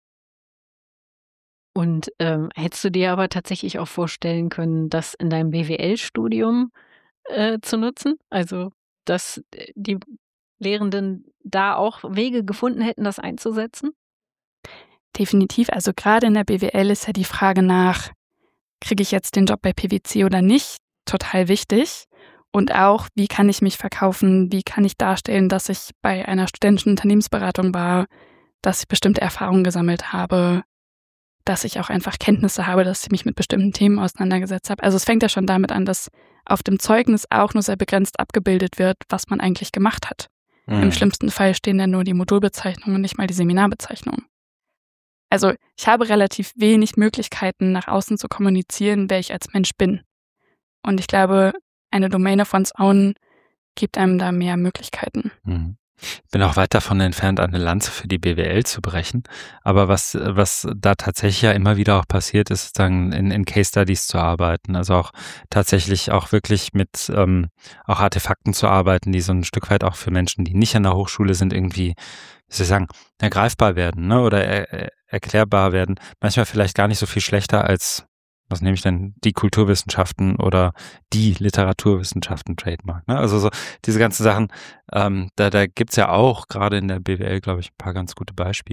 Und ähm, hättest du dir aber tatsächlich auch vorstellen können, das in deinem B W L-Studium äh, zu nutzen? Also, dass äh, die Lehrenden da auch Wege gefunden hätten, das einzusetzen? Definitiv. Also gerade in der B W L ist ja die Frage nach, kriege ich jetzt den Job bei P W C oder nicht, total wichtig. Und auch, wie kann ich mich verkaufen, wie kann ich darstellen, dass ich bei einer studentischen Unternehmensberatung war, dass ich bestimmte Erfahrungen gesammelt habe, dass ich auch einfach Kenntnisse habe, dass ich mich mit bestimmten Themen auseinandergesetzt habe. Also es fängt ja schon damit an, dass auf dem Zeugnis auch nur sehr begrenzt abgebildet wird, was man eigentlich gemacht hat. Mhm. Im schlimmsten Fall stehen dann nur die Modulbezeichnungen und nicht mal die Seminarbezeichnungen. Also ich habe relativ wenig Möglichkeiten, nach außen zu kommunizieren, wer ich als Mensch bin. Und ich glaube, eine Domain of one's own gibt einem da mehr Möglichkeiten. Mhm. Ich bin auch weit davon entfernt, eine Lanze für die B W L zu brechen. Aber was, was da tatsächlich ja immer wieder auch passiert, ist dann in, in Case Studies zu arbeiten. Also auch tatsächlich auch wirklich mit ähm, auch Artefakten zu arbeiten, die so ein Stück weit auch für Menschen, die nicht an der Hochschule sind, irgendwie, wie soll ich sagen, ergreifbar werden, ne? Oder er, er, erklärbar werden. Manchmal vielleicht gar nicht so viel schlechter als, was nehme ich denn, die Kulturwissenschaften oder die Literaturwissenschaften Trademark. Ne? Also so diese ganzen Sachen, ähm, da, da gibt's ja auch gerade in der B W L, glaube ich, ein paar ganz gute Beispiele.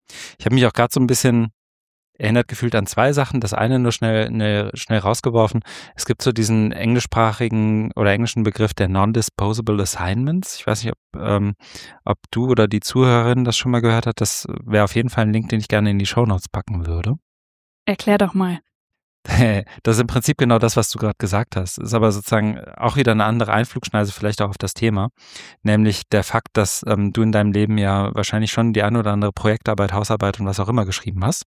Ich habe mich auch gerade so ein bisschen erinnert gefühlt an zwei Sachen. Das eine nur schnell, ne, schnell rausgeworfen. Es gibt so diesen englischsprachigen oder englischen Begriff der Non-Disposable Assignments. Ich weiß nicht, ob, ähm, ob du oder die Zuhörerin das schon mal gehört hat. Das wäre auf jeden Fall ein Link, den ich gerne in die Shownotes packen würde. Erklär doch mal. Das ist im Prinzip genau das, was du gerade gesagt hast. Ist aber sozusagen auch wieder eine andere Einflugschneise vielleicht auch auf das Thema. Nämlich der Fakt, dass ähm, du in deinem Leben ja wahrscheinlich schon die eine oder andere Projektarbeit, Hausarbeit und was auch immer geschrieben hast,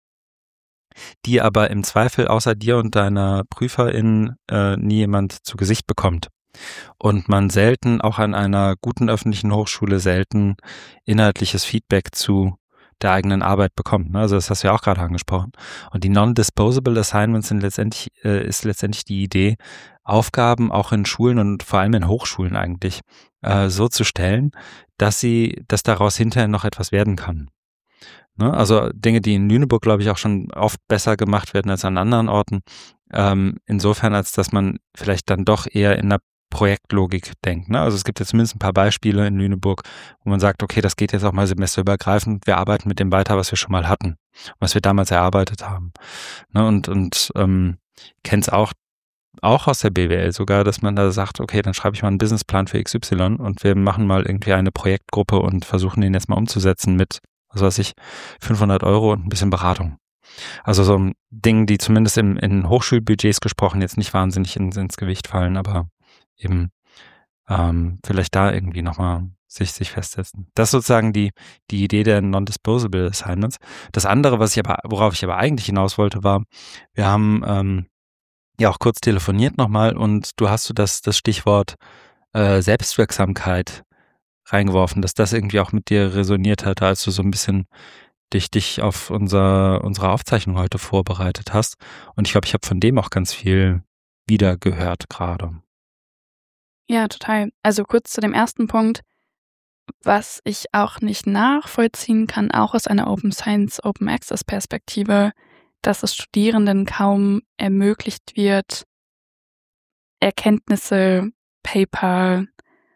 die aber im Zweifel außer dir und deiner Prüferin äh, nie jemand zu Gesicht bekommt. Und man selten, auch an einer guten öffentlichen Hochschule, selten inhaltliches Feedback zu der eigenen Arbeit bekommt. Ne? Also das hast du ja auch gerade angesprochen. Und die Non-Disposable Assignments sind letztendlich, äh, ist letztendlich die Idee, Aufgaben auch in Schulen und vor allem in Hochschulen eigentlich äh, so zu stellen, dass sie, dass daraus hinterher noch etwas werden kann. Ne? Also Dinge, die in Lüneburg, glaube ich, auch schon oft besser gemacht werden als an anderen Orten. Ähm, insofern, als dass man vielleicht dann doch eher in einer Projektlogik denkt. Ne? Also es gibt jetzt zumindest ein paar Beispiele in Lüneburg, wo man sagt, okay, das geht jetzt auch mal semesterübergreifend. Wir arbeiten mit dem weiter, was wir schon mal hatten, was wir damals erarbeitet haben. Ne? Und und ähm, kenn's auch auch aus der B W L sogar, dass man da sagt, okay, dann schreibe ich mal einen Businessplan für X Y und wir machen mal irgendwie eine Projektgruppe und versuchen den jetzt mal umzusetzen mit, was weiß ich, fünfhundert Euro und ein bisschen Beratung. Also so ein Ding, die zumindest im, in Hochschulbudgets gesprochen jetzt nicht wahnsinnig ins, ins Gewicht fallen, aber eben ähm, vielleicht da irgendwie nochmal sich, sich festsetzen. Das ist sozusagen die, die Idee der Non-Disposable Assignments. Das andere, was ich aber, worauf ich aber eigentlich hinaus wollte, war, wir haben ähm, ja auch kurz telefoniert nochmal und du hast so das, das Stichwort äh, Selbstwirksamkeit reingeworfen, dass das irgendwie auch mit dir resoniert hat, als du so ein bisschen dich, dich auf unser, unsere Aufzeichnung heute vorbereitet hast. Und ich glaube, ich habe von dem auch ganz viel wieder gehört gerade. Ja, total. Also kurz zu dem ersten Punkt, was ich auch nicht nachvollziehen kann, auch aus einer Open Science, Open Access Perspektive, dass es Studierenden kaum ermöglicht wird, Erkenntnisse, Paper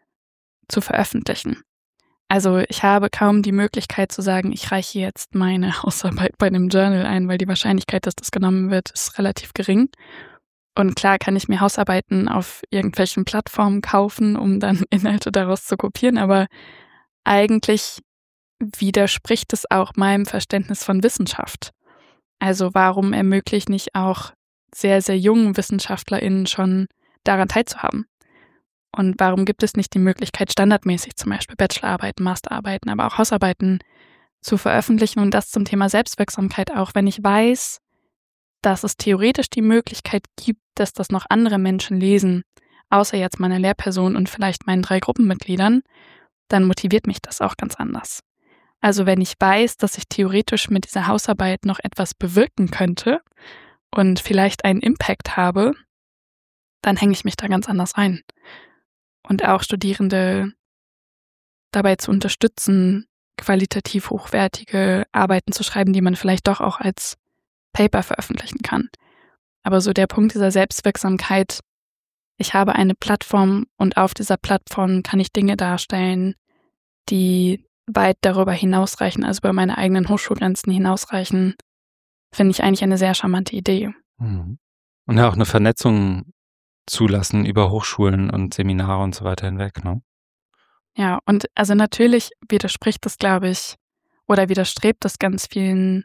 zu veröffentlichen. Also ich habe kaum die Möglichkeit zu sagen, ich reiche jetzt meine Hausarbeit bei einem Journal ein, weil die Wahrscheinlichkeit, dass das genommen wird, ist relativ gering. Und klar kann ich mir Hausarbeiten auf irgendwelchen Plattformen kaufen, um dann Inhalte daraus zu kopieren, aber eigentlich widerspricht es auch meinem Verständnis von Wissenschaft. Also warum ermöglicht nicht auch sehr, sehr jungen WissenschaftlerInnen schon daran teilzuhaben? Und warum gibt es nicht die Möglichkeit, standardmäßig zum Beispiel Bachelorarbeiten, Masterarbeiten, aber auch Hausarbeiten zu veröffentlichen und das zum Thema Selbstwirksamkeit auch, wenn ich weiß, dass es theoretisch die Möglichkeit gibt, dass das noch andere Menschen lesen, außer jetzt meiner Lehrperson und vielleicht meinen drei Gruppenmitgliedern, dann motiviert mich das auch ganz anders. Also wenn ich weiß, dass ich theoretisch mit dieser Hausarbeit noch etwas bewirken könnte und vielleicht einen Impact habe, dann hänge ich mich da ganz anders ein. Und auch Studierende dabei zu unterstützen, qualitativ hochwertige Arbeiten zu schreiben, die man vielleicht doch auch als Paper veröffentlichen kann. Aber so der Punkt dieser Selbstwirksamkeit, ich habe eine Plattform und auf dieser Plattform kann ich Dinge darstellen, die weit darüber hinausreichen, also über meine eigenen Hochschulgrenzen hinausreichen, finde ich eigentlich eine sehr charmante Idee. Mhm. Und ja auch eine Vernetzung zulassen über Hochschulen und Seminare und so weiter hinweg, ne? Ja, und also natürlich widerspricht das, glaube ich, oder widerstrebt das ganz vielen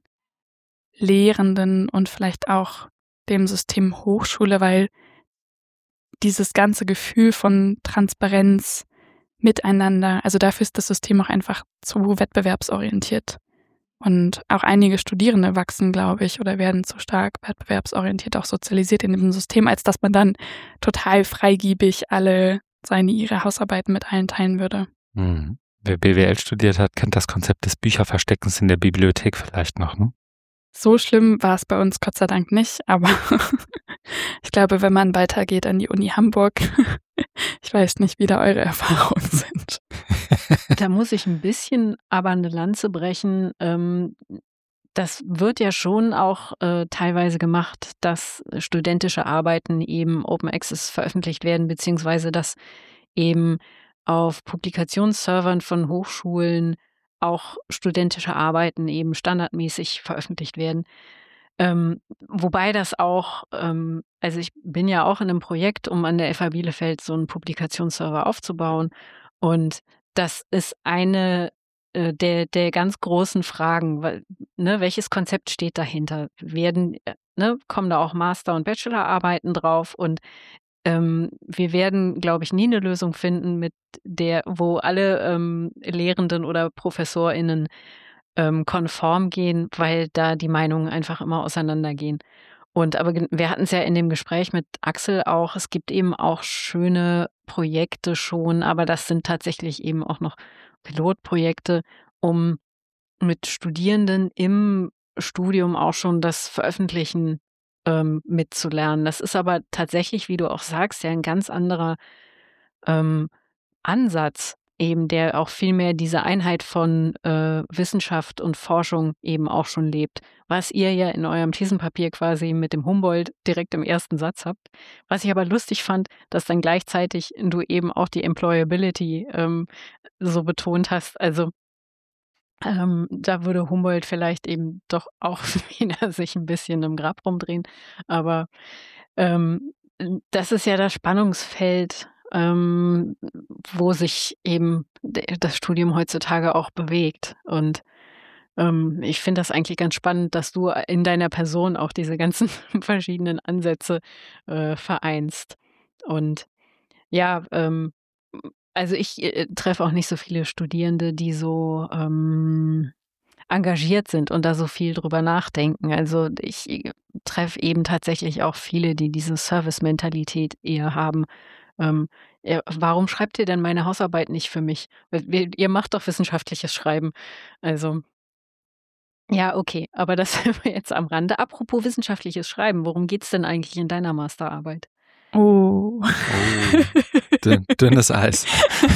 Lehrenden und vielleicht auch dem System Hochschule, weil dieses ganze Gefühl von Transparenz, Miteinander, also dafür ist das System auch einfach zu wettbewerbsorientiert. Und auch einige Studierende wachsen, glaube ich, oder werden zu stark wettbewerbsorientiert auch sozialisiert in diesem System, als dass man dann total freigiebig alle seine, ihre Hausarbeiten mit allen teilen würde. Mhm. Wer B W L studiert hat, kennt das Konzept des Bücherversteckens in der Bibliothek vielleicht noch, ne? So schlimm war es bei uns Gott sei Dank nicht, aber ich glaube, wenn man weitergeht an die Uni Hamburg, ich weiß nicht, wie da eure Erfahrungen sind. Da muss ich ein bisschen aber eine Lanze brechen. Ähm, das wird ja schon auch äh, teilweise gemacht, dass studentische Arbeiten eben Open Access veröffentlicht werden, beziehungsweise dass eben auf Publikationsservern von Hochschulen auch studentische Arbeiten eben standardmäßig veröffentlicht werden. Ähm, wobei das auch, ähm, also ich bin ja auch in einem Projekt, um an der F H Bielefeld so einen Publikationsserver aufzubauen. Und das ist eine äh, der, der ganz großen Fragen, weil, ne, welches Konzept steht dahinter? Werden, äh, ne, kommen da auch Master- und Bachelorarbeiten drauf? Und ähm, wir werden, glaube ich, nie eine Lösung finden, mit der, wo alle ähm, Lehrenden oder ProfessorInnen ähm, konform gehen, weil da die Meinungen einfach immer auseinandergehen. Und aber gen- wir hatten es ja in dem Gespräch mit Axel auch, es gibt eben auch schöne Projekte schon, aber das sind tatsächlich eben auch noch Pilotprojekte, um mit Studierenden im Studium auch schon das Veröffentlichen ähm, mitzulernen. Das ist aber tatsächlich, wie du auch sagst, ja ein ganz anderer ähm, Ansatz, eben der auch viel mehr diese Einheit von äh, Wissenschaft und Forschung eben auch schon lebt, was ihr ja in eurem Thesenpapier quasi mit dem Humboldt direkt im ersten Satz habt. Was ich aber lustig fand, dass dann gleichzeitig du eben auch die Employability ähm, so betont hast. Also ähm, da würde Humboldt vielleicht eben doch auch wieder sich ein bisschen im Grab rumdrehen. Aber ähm, das ist ja das Spannungsfeld, ähm, wo sich eben de- das Studium heutzutage auch bewegt. Und ähm, ich finde das eigentlich ganz spannend, dass du in deiner Person auch diese ganzen verschiedenen Ansätze äh, vereinst. Und ja, ähm, also ich äh, treffe auch nicht so viele Studierende, die so ähm, engagiert sind und da so viel drüber nachdenken. Also ich äh, treffe eben tatsächlich auch viele, die diese Service-Mentalität eher haben. Ähm, ja, warum schreibt ihr denn meine Hausarbeit nicht für mich? Weil wir- Ihr macht doch wissenschaftliches Schreiben. Also ja, okay, aber das sind wir jetzt am Rande. Apropos wissenschaftliches Schreiben, worum geht's denn eigentlich in deiner Masterarbeit? Oh. Oh, dünn, dünnes Eis.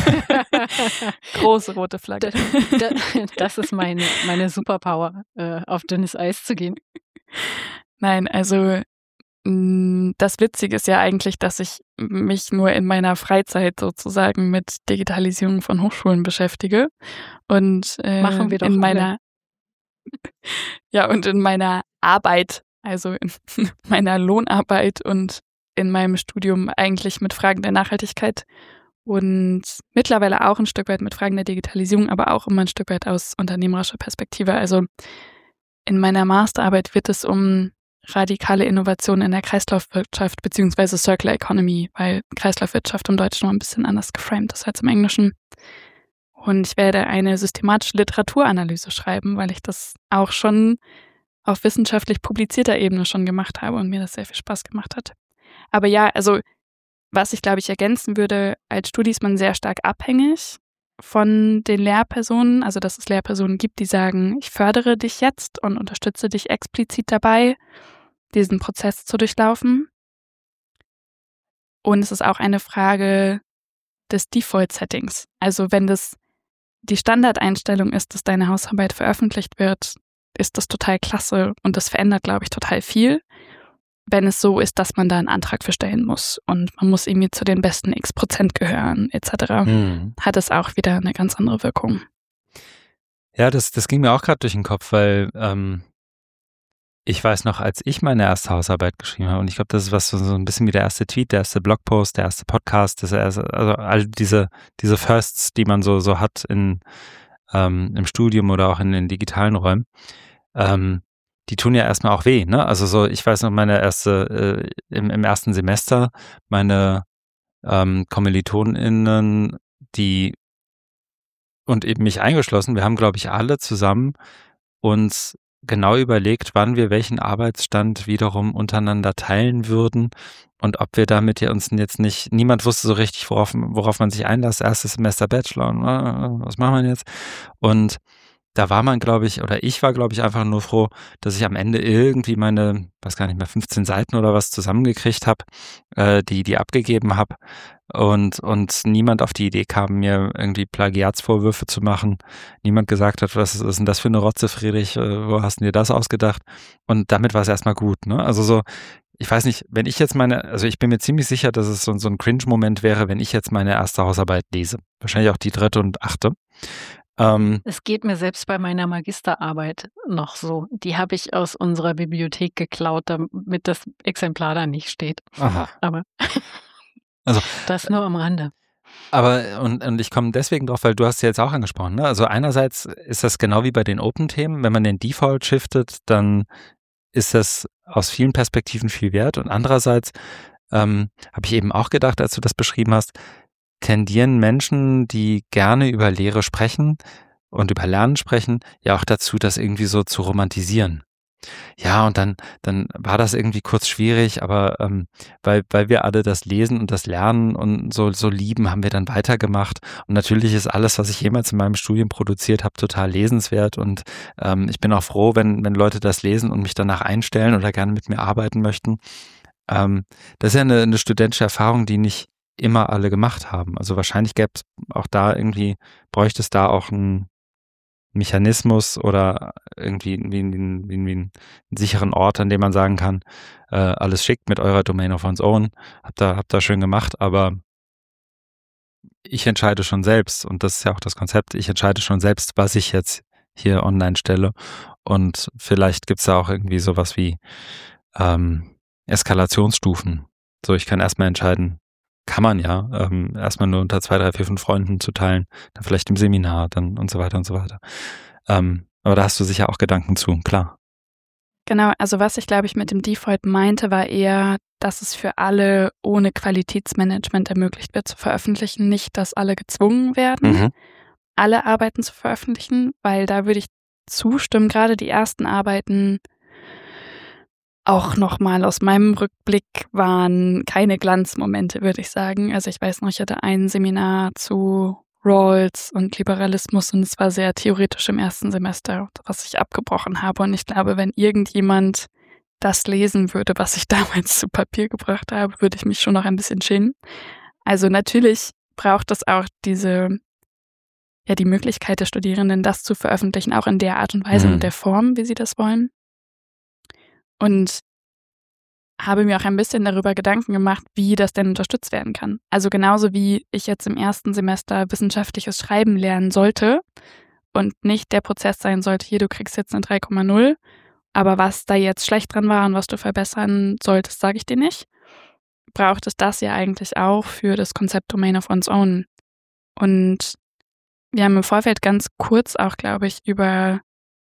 Große rote Da, Flagge. da, das ist meine, meine Superpower, äh, auf dünnes Eis zu gehen. Nein, also mh, das Witzige ist ja eigentlich, dass ich mich nur in meiner Freizeit sozusagen mit Digitalisierung von Hochschulen beschäftige. Und äh, Machen wir doch in alle. meiner ja und in meiner Arbeit, also in meiner Lohnarbeit und in meinem Studium eigentlich mit Fragen der Nachhaltigkeit und mittlerweile auch ein Stück weit mit Fragen der Digitalisierung, aber auch immer ein Stück weit aus unternehmerischer Perspektive. Also in meiner Masterarbeit wird es um radikale Innovation in der Kreislaufwirtschaft beziehungsweise Circular Economy, weil Kreislaufwirtschaft im Deutschen noch ein bisschen anders geframed ist als im Englischen. Und ich werde eine systematische Literaturanalyse schreiben, weil ich das auch schon auf wissenschaftlich publizierter Ebene schon gemacht habe und mir das sehr viel Spaß gemacht hat. Aber ja, also was ich, glaube ich, ergänzen würde, als Studi ist man sehr stark abhängig von den Lehrpersonen, also dass es Lehrpersonen gibt, die sagen, ich fördere dich jetzt und unterstütze dich explizit dabei, diesen Prozess zu durchlaufen. Und es ist auch eine Frage des Default-Settings. Also wenn das die Standardeinstellung ist, dass deine Hausarbeit veröffentlicht wird, ist das total klasse und das verändert, glaube ich, total viel. Wenn es so ist, dass man da einen Antrag für stellen muss und man muss irgendwie zu den besten X Prozent gehören et cetera, Hm. hat es auch wieder eine ganz andere Wirkung. Ja, das, das ging mir auch gerade durch den Kopf, weil ähm, ich weiß noch, als ich meine erste Hausarbeit geschrieben habe, und ich glaube, das ist was so, so ein bisschen wie der erste Tweet, der erste Blogpost, der erste Podcast, das erste, also all diese, diese Firsts, die man so, so hat in, ähm, im Studium oder auch in den digitalen Räumen, ähm, die tun ja erstmal auch weh, ne? Also so, ich weiß noch, meine erste, äh, im, im ersten Semester, meine ähm, KommilitonInnen, die und eben mich eingeschlossen, wir haben, glaube ich, alle zusammen uns genau überlegt, wann wir welchen Arbeitsstand wiederum untereinander teilen würden und ob wir damit ja uns jetzt nicht, niemand wusste so richtig, worauf, worauf man sich einlässt, erstes Semester Bachelor, und, äh, was machen wir jetzt? Und da war man, glaube ich, oder ich war, glaube ich, einfach nur froh, dass ich am Ende irgendwie meine, weiß gar nicht mehr, fünfzehn Seiten oder was zusammengekriegt habe, äh, die die abgegeben habe und und niemand auf die Idee kam, mir irgendwie Plagiatsvorwürfe zu machen. Niemand gesagt hat, was ist denn das für eine Rotze, Friedrich, äh, wo hast du dir das ausgedacht? Und damit war es erstmal gut, ne? Also so, ich weiß nicht, wenn ich jetzt meine, also ich bin mir ziemlich sicher, dass es so, so ein Cringe-Moment wäre, wenn ich jetzt meine erste Hausarbeit lese. Wahrscheinlich auch die dritte und achte. Ähm, Es geht mir selbst bei meiner Magisterarbeit noch so. Die habe ich aus unserer Bibliothek geklaut, damit das Exemplar da nicht steht. aha. Aber Also, das nur am Rande. Aber, und, und ich komme deswegen drauf, weil du hast es jetzt auch angesprochen, ne? Also einerseits ist das genau wie bei den Open-Themen, wenn man den Default shiftet, dann ist das aus vielen Perspektiven viel wert. Und andererseits ähm, habe ich eben auch gedacht, als du das beschrieben hast, tendieren Menschen, die gerne über Lehre sprechen und über Lernen sprechen, ja auch dazu, das irgendwie so zu romantisieren. Ja, und dann, dann war das irgendwie kurz schwierig, aber ähm, weil, weil wir alle das Lesen und das Lernen und so, so lieben, haben wir dann weitergemacht. Und natürlich ist alles, was ich jemals in meinem Studium produziert habe, total lesenswert. Und ähm, ich bin auch froh, wenn, wenn Leute das lesen und mich danach einstellen oder gerne mit mir arbeiten möchten. Ähm, das ist ja eine, eine studentische Erfahrung, die nicht immer alle gemacht haben. Also wahrscheinlich gäbe es auch da irgendwie, bräuchte es da auch ein Mechanismus oder irgendwie wie, wie, wie, wie einen sicheren Ort, an dem man sagen kann, äh, alles schickt mit eurer Domain of one's own, habt da, habt da schön gemacht, aber ich entscheide schon selbst und das ist ja auch das Konzept, ich entscheide schon selbst, was ich jetzt hier online stelle und vielleicht gibt's da auch irgendwie sowas wie ähm, Eskalationsstufen. So, ich kann erstmal entscheiden, kann man ja, ähm, erstmal nur unter zwei, drei, vier, fünf Freunden zu teilen, dann vielleicht im Seminar, dann und so weiter und so weiter. Ähm, aber da hast du sicher auch Gedanken zu, klar. Genau, also was ich glaube ich mit dem Default meinte, war eher, dass es für alle ohne Qualitätsmanagement ermöglicht wird zu veröffentlichen, nicht, dass alle gezwungen werden, Mhm. alle Arbeiten zu veröffentlichen, weil da würde ich zustimmen, gerade die ersten Arbeiten auch nochmal aus meinem Rückblick waren keine Glanzmomente, würde ich sagen. Also ich weiß noch, ich hatte ein Seminar zu Rawls und Liberalismus und es war sehr theoretisch im ersten Semester, was ich abgebrochen habe. Und ich glaube, wenn irgendjemand das lesen würde, was ich damals zu Papier gebracht habe, würde ich mich schon noch ein bisschen schämen. Also natürlich braucht es auch diese, ja, die Möglichkeit der Studierenden, das zu veröffentlichen, auch in der Art und Weise Mhm. und der Form, wie sie das wollen. Und habe mir auch ein bisschen darüber Gedanken gemacht, wie das denn unterstützt werden kann. Also genauso wie ich jetzt im ersten Semester wissenschaftliches Schreiben lernen sollte und nicht der Prozess sein sollte, hier, du kriegst jetzt eine drei Komma null, aber was da jetzt schlecht dran war und was du verbessern solltest, sage ich dir nicht, braucht es das ja eigentlich auch für das Konzept Domain of One's Own. Und wir haben im Vorfeld ganz kurz auch, glaube ich, über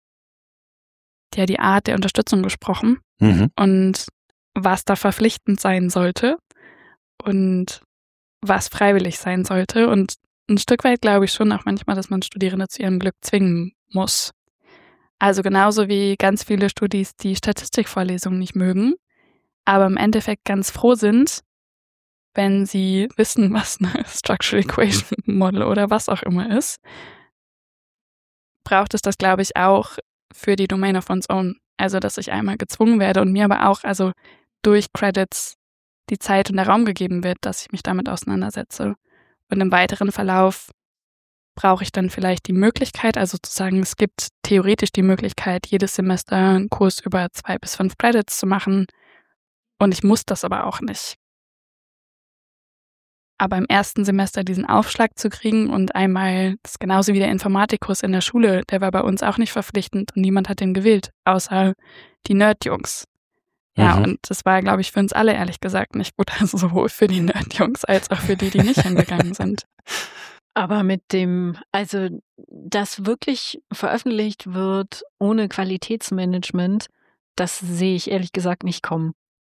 ja, die Art der Unterstützung gesprochen Mhm. und was da verpflichtend sein sollte und was freiwillig sein sollte. Und ein Stück weit glaube ich schon auch manchmal, dass man Studierende zu ihrem Glück zwingen muss. Also genauso wie ganz viele Studis die Statistikvorlesungen nicht mögen, aber im Endeffekt ganz froh sind, wenn sie wissen, was eine Structural Equation Model oder was auch immer ist, braucht es das, glaube ich, auch für die Domain of One's Own. Also, dass ich einmal gezwungen werde und mir aber auch, also durch Credits die Zeit und der Raum gegeben wird, dass ich mich damit auseinandersetze. Und im weiteren Verlauf brauche ich dann vielleicht die Möglichkeit, also zu sagen, es gibt theoretisch die Möglichkeit, jedes Semester einen Kurs über zwei bis fünf Credits zu machen. Und ich muss das aber auch nicht. Aber im ersten Semester diesen Aufschlag zu kriegen und einmal, das ist genauso wie der Informatikkurs in der Schule, der war bei uns auch nicht verpflichtend und niemand hat den gewählt, außer die Nerd-Jungs. Ja, Mhm. und das war, glaube ich, für uns alle ehrlich gesagt nicht gut, also sowohl für die Nerd-Jungs als auch für die, die nicht hingegangen sind. Aber mit dem, also, dass wirklich veröffentlicht wird ohne Qualitätsmanagement, das sehe ich ehrlich gesagt nicht kommen.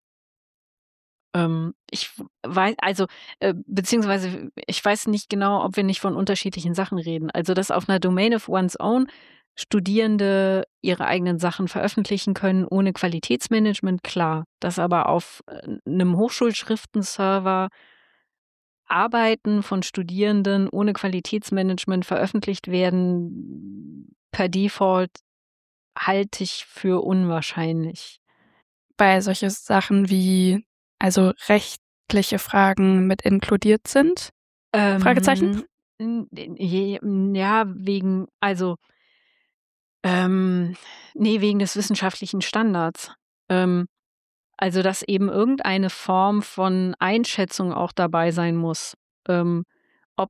Ähm, ich weiß, also, äh, beziehungsweise ich weiß nicht genau, ob wir nicht von unterschiedlichen Sachen reden. Also, dass auf einer Domain of One's Own Studierende ihre eigenen Sachen veröffentlichen können ohne Qualitätsmanagement, klar. Dass aber auf äh, einem Hochschulschriftenserver Arbeiten von Studierenden ohne Qualitätsmanagement veröffentlicht werden, per Default, halte ich für unwahrscheinlich. Bei solche Sachen wie, also rechtliche Fragen mit inkludiert sind? Ähm, Fragezeichen? n- je- Ja, wegen, also, ähm, nee, wegen des wissenschaftlichen Standards. Ähm, also, dass eben irgendeine Form von Einschätzung auch dabei sein muss. Ähm, ob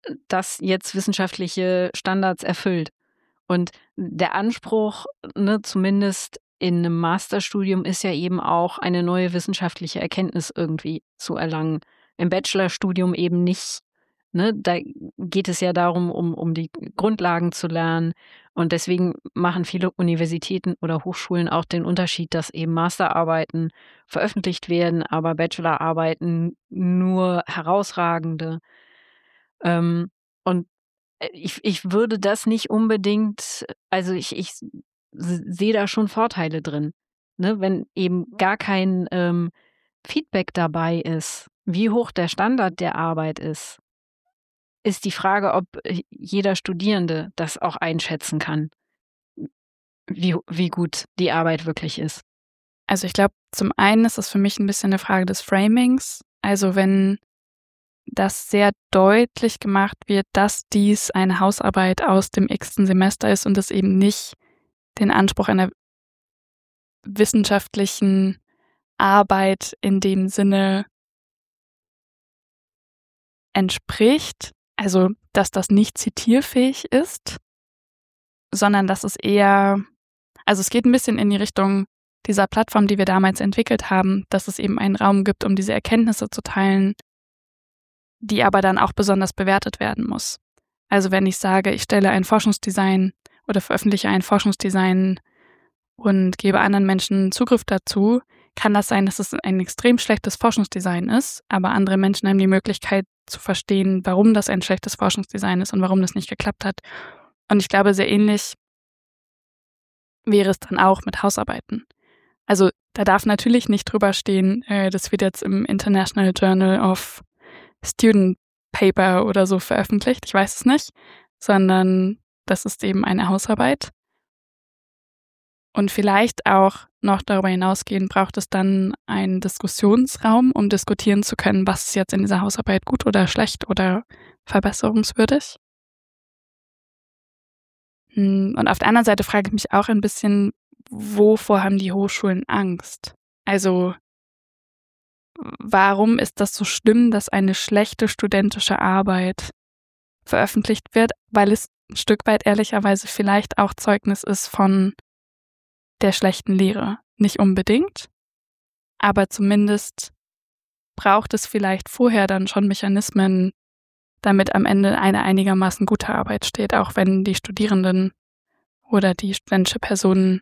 das jetzt wissenschaftliche Standards erfüllt. Und der Anspruch, ne, zumindest in einem Masterstudium, ist ja eben auch, eine neue wissenschaftliche Erkenntnis irgendwie zu erlangen. Im Bachelorstudium eben nicht. Ne? Da geht es ja darum, um, um die Grundlagen zu lernen. Und deswegen machen viele Universitäten oder Hochschulen auch den Unterschied, dass eben Masterarbeiten veröffentlicht werden, aber Bachelorarbeiten nur herausragende. Ähm, und ich, ich würde das nicht unbedingt, also ich, ich sehe da schon Vorteile drin. Ne? Wenn eben gar kein ähm, Feedback dabei ist, wie hoch der Standard der Arbeit ist, ist die Frage, ob jeder Studierende das auch einschätzen kann, wie, wie gut die Arbeit wirklich ist. Also ich glaube, zum einen ist es für mich ein bisschen eine Frage des Framings. Also wenn das sehr deutlich gemacht wird, dass dies eine Hausarbeit aus dem x-ten Semester ist und es eben nicht den Anspruch einer wissenschaftlichen Arbeit in dem Sinne entspricht, also dass das nicht zitierfähig ist, sondern dass es eher, also es geht ein bisschen in die Richtung dieser Plattform, die wir damals entwickelt haben, dass es eben einen Raum gibt, um diese Erkenntnisse zu teilen, die aber dann auch besonders bewertet werden muss. Also wenn ich sage, ich stelle ein Forschungsdesign oder veröffentliche ein Forschungsdesign und gebe anderen Menschen Zugriff dazu, kann das sein, dass es ein extrem schlechtes Forschungsdesign ist, aber andere Menschen haben die Möglichkeit zu verstehen, warum das ein schlechtes Forschungsdesign ist und warum das nicht geklappt hat. Und ich glaube, sehr ähnlich wäre es dann auch mit Hausarbeiten. Also da darf natürlich nicht drüber stehen, äh, das wird jetzt im International Journal of Student Paper oder so veröffentlicht, ich weiß es nicht, sondern das ist eben eine Hausarbeit. Und vielleicht auch noch darüber hinausgehend braucht es dann einen Diskussionsraum, um diskutieren zu können, was ist jetzt in dieser Hausarbeit gut oder schlecht oder verbesserungswürdig. Und auf der anderen Seite frage ich mich auch ein bisschen, wovor haben die Hochschulen Angst? Also warum ist das so schlimm, dass eine schlechte studentische Arbeit veröffentlicht wird? Weil es ein Stück weit ehrlicherweise vielleicht auch Zeugnis ist von der schlechten Lehre. Nicht unbedingt, aber zumindest braucht es vielleicht vorher dann schon Mechanismen, damit am Ende eine einigermaßen gute Arbeit steht, auch wenn die Studierenden oder die studentische Person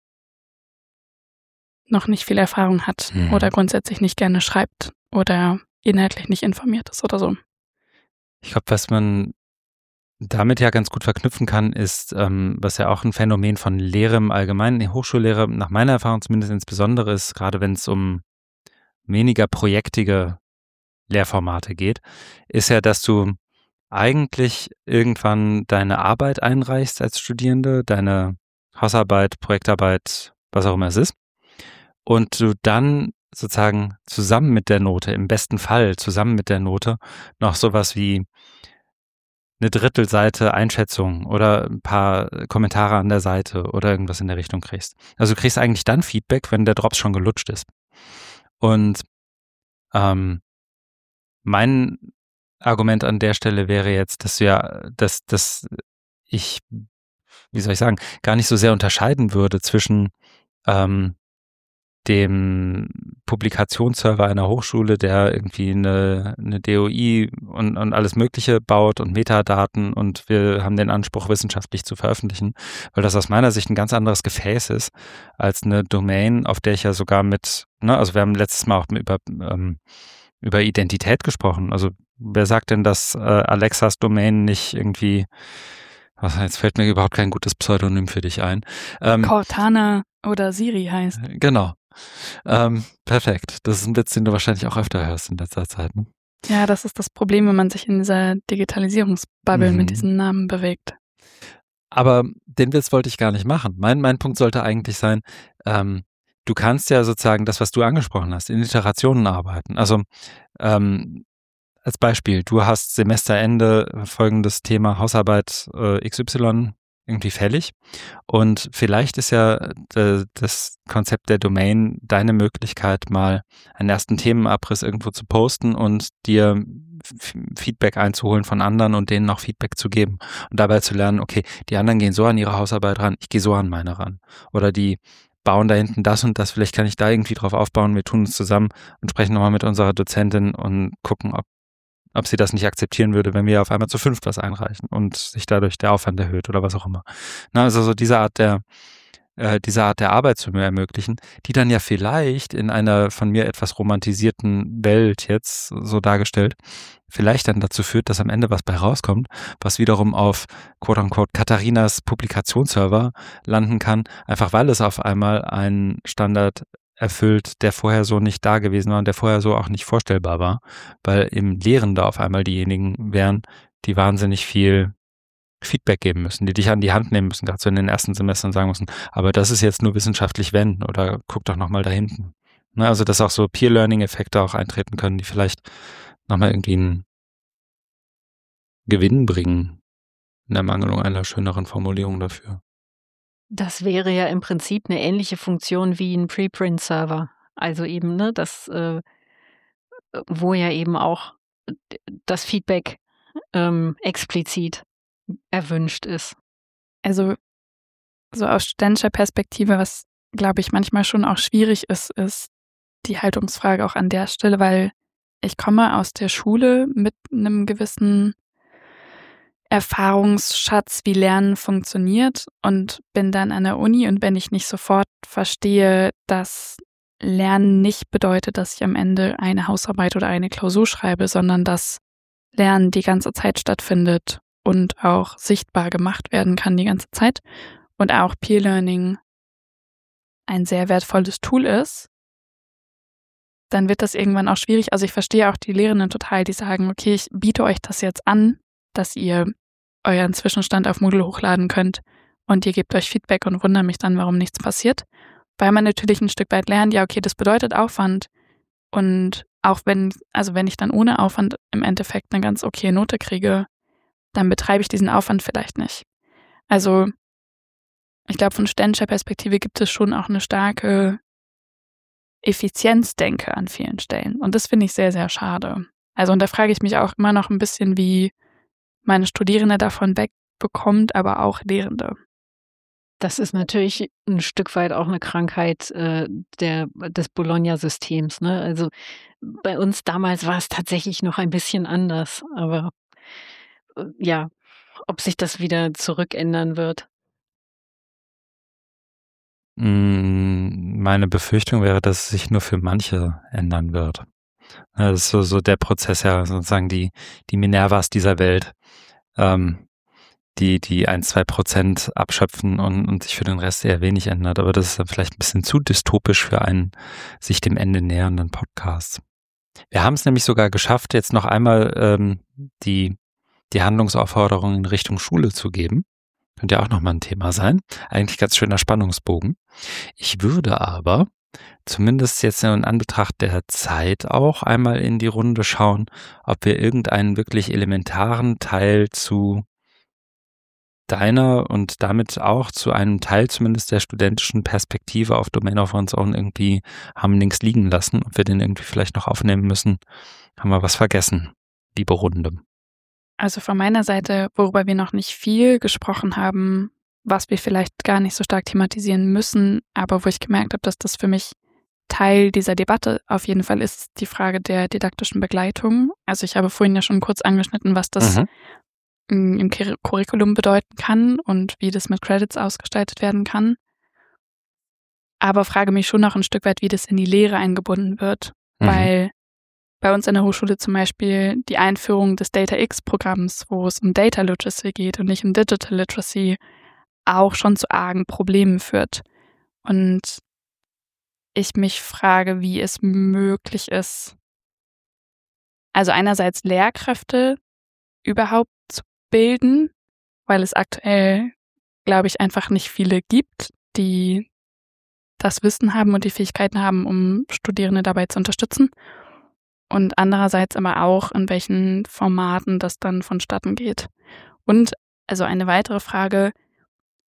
noch nicht viel Erfahrung hat mhm. oder grundsätzlich nicht gerne schreibt oder inhaltlich nicht informiert ist oder so. Ich glaube, was man damit ja ganz gut verknüpfen kann, ist, ähm, was ja auch ein Phänomen von Lehre im Allgemeinen, die Hochschullehre, nach meiner Erfahrung zumindest insbesondere ist, gerade wenn es um weniger projektige Lehrformate geht, ist ja, dass du eigentlich irgendwann deine Arbeit einreichst als Studierende, deine Hausarbeit, Projektarbeit, was auch immer es ist, und du dann sozusagen zusammen mit der Note, im besten Fall zusammen mit der Note, noch sowas wie eine Drittelseite Einschätzung oder ein paar Kommentare an der Seite oder irgendwas in der Richtung kriegst. Also du kriegst eigentlich dann Feedback, wenn der Drops schon gelutscht ist. Und ähm, mein Argument an der Stelle wäre jetzt, dass ja, dass, dass ich, wie soll ich sagen, gar nicht so sehr unterscheiden würde zwischen ähm, dem Publikationsserver einer Hochschule, der irgendwie eine, eine D O I und, und alles Mögliche baut und Metadaten und wir haben den Anspruch, wissenschaftlich zu veröffentlichen, weil das aus meiner Sicht ein ganz anderes Gefäß ist als eine Domain, auf der ich ja sogar mit, ne, also wir haben letztes Mal auch über, ähm, über Identität gesprochen. Also wer sagt denn, dass äh, Alexas Domain nicht irgendwie, was, jetzt fällt mir überhaupt kein gutes Pseudonym für dich ein. Ähm, Cortana oder Siri heißt. Genau. Ähm, perfekt. Das ist ein Witz, den du wahrscheinlich auch öfter hörst in letzter Zeit. Ne? Ja, das ist das Problem, wenn man sich in dieser Digitalisierungsbubble mhm. mit diesen Namen bewegt. Aber den Witz wollte ich gar nicht machen. Mein, mein Punkt sollte eigentlich sein, ähm, du kannst ja sozusagen das, was du angesprochen hast, in Iterationen arbeiten. Also ähm, als Beispiel, du hast Semesterende folgendes Thema Hausarbeit äh, X Y irgendwie fällig. Und vielleicht ist ja äh, das Konzept der Domain deine Möglichkeit, mal einen ersten Themenabriss irgendwo zu posten und dir F- Feedback einzuholen von anderen und denen auch Feedback zu geben. Und dabei zu lernen, okay, die anderen gehen so an ihre Hausarbeit ran, ich gehe so an meine ran. Oder die bauen da hinten das und das, vielleicht kann ich da irgendwie drauf aufbauen, wir tun uns zusammen und sprechen nochmal mit unserer Dozentin und gucken, ob ob sie das nicht akzeptieren würde, wenn wir auf einmal zu fünft was einreichen und sich dadurch der Aufwand erhöht oder was auch immer. Na, also so diese Art der, äh, diese Art der Arbeit zu mir ermöglichen, die dann ja vielleicht in einer von mir etwas romantisierten Welt jetzt so dargestellt, vielleicht dann dazu führt, dass am Ende was bei rauskommt, was wiederum auf quote-unquote Katharinas Publikationsserver landen kann, einfach weil es auf einmal einen Standard erfüllt, der vorher so nicht da gewesen war und der vorher so auch nicht vorstellbar war, weil im Lehrende auf einmal diejenigen wären, die wahnsinnig viel Feedback geben müssen, die dich an die Hand nehmen müssen, gerade so in den ersten Semestern sagen müssen, aber das ist jetzt nur wissenschaftlich wenn oder guck doch nochmal da hinten. Ne, also dass auch so Peer-Learning-Effekte auch eintreten können, die vielleicht nochmal irgendwie einen Gewinn bringen, in Ermangelung einer schöneren Formulierung dafür. Das wäre ja im Prinzip eine ähnliche Funktion wie ein Preprint-Server. Also eben, ne, das, äh, wo ja eben auch d- das Feedback ähm, explizit erwünscht ist. Also so aus studentischer Perspektive, was glaube ich manchmal schon auch schwierig ist, ist die Haltungsfrage auch an der Stelle, weil ich komme aus der Schule mit einem gewissen Erfahrungsschatz, wie Lernen funktioniert und bin dann an der Uni und wenn ich nicht sofort verstehe, dass Lernen nicht bedeutet, dass ich am Ende eine Hausarbeit oder eine Klausur schreibe, sondern dass Lernen die ganze Zeit stattfindet und auch sichtbar gemacht werden kann die ganze Zeit und auch Peer Learning ein sehr wertvolles Tool ist, dann wird das irgendwann auch schwierig. Also ich verstehe auch die Lehrenden total, die sagen, okay, ich biete euch das jetzt an, dass ihr euren Zwischenstand auf Moodle hochladen könnt und ihr gebt euch Feedback und wundert mich dann, warum nichts passiert. Weil man natürlich ein Stück weit lernt, ja, okay, das bedeutet Aufwand und auch wenn, also wenn ich dann ohne Aufwand im Endeffekt eine ganz okay Note kriege, dann betreibe ich diesen Aufwand vielleicht nicht. Also ich glaube, von studentischer Perspektive gibt es schon auch eine starke Effizienzdenke an vielen Stellen. Und das finde ich sehr, sehr schade. Also und da frage ich mich auch immer noch ein bisschen, wie meine Studierende davon wegbekommt, aber auch Lehrende. Das ist natürlich ein Stück weit auch eine Krankheit äh, der, des Bologna-Systems. Ne? Also bei uns damals war es tatsächlich noch ein bisschen anders, aber äh, ja, ob sich das wieder zurückändern wird. Meine Befürchtung wäre, dass es sich nur für manche ändern wird. Das ist so, so der Prozess, ja, sozusagen die, die Minervas dieser Welt, ähm, die, die ein, zwei Prozent abschöpfen und, und sich für den Rest eher wenig ändert. Aber das ist dann vielleicht ein bisschen zu dystopisch für einen sich dem Ende nähernden Podcast. Wir haben es nämlich sogar geschafft, jetzt noch einmal ähm, die, die Handlungsaufforderung in Richtung Schule zu geben. Könnte ja auch nochmal ein Thema sein. Eigentlich ganz schöner Spannungsbogen. Ich würde aber zumindest jetzt in Anbetracht der Zeit auch einmal in die Runde schauen, ob wir irgendeinen wirklich elementaren Teil zu deiner und damit auch zu einem Teil zumindest der studentischen Perspektive auf Domain of One's Own irgendwie haben links liegen lassen. Ob wir den irgendwie vielleicht noch aufnehmen müssen, haben wir was vergessen, liebe Runde. Also von meiner Seite, worüber wir noch nicht viel gesprochen haben, was wir vielleicht gar nicht so stark thematisieren müssen, aber wo ich gemerkt habe, dass das für mich Teil dieser Debatte auf jeden Fall ist, die Frage der didaktischen Begleitung. Also ich habe vorhin ja schon kurz angeschnitten, was das mhm. im Curriculum bedeuten kann und wie das mit Credits ausgestaltet werden kann. Aber frage mich schon noch ein Stück weit, wie das in die Lehre eingebunden wird, mhm. weil bei uns an der Hochschule zum Beispiel die Einführung des DataX-Programms, wo es um Data Literacy geht und nicht um Digital Literacy, auch schon zu argen Problemen führt. Und ich mich frage, wie es möglich ist, also einerseits Lehrkräfte überhaupt zu bilden, weil es aktuell, glaube ich, einfach nicht viele gibt, die das Wissen haben und die Fähigkeiten haben, um Studierende dabei zu unterstützen. Und andererseits aber auch, in welchen Formaten das dann vonstatten geht. Und also eine weitere Frage,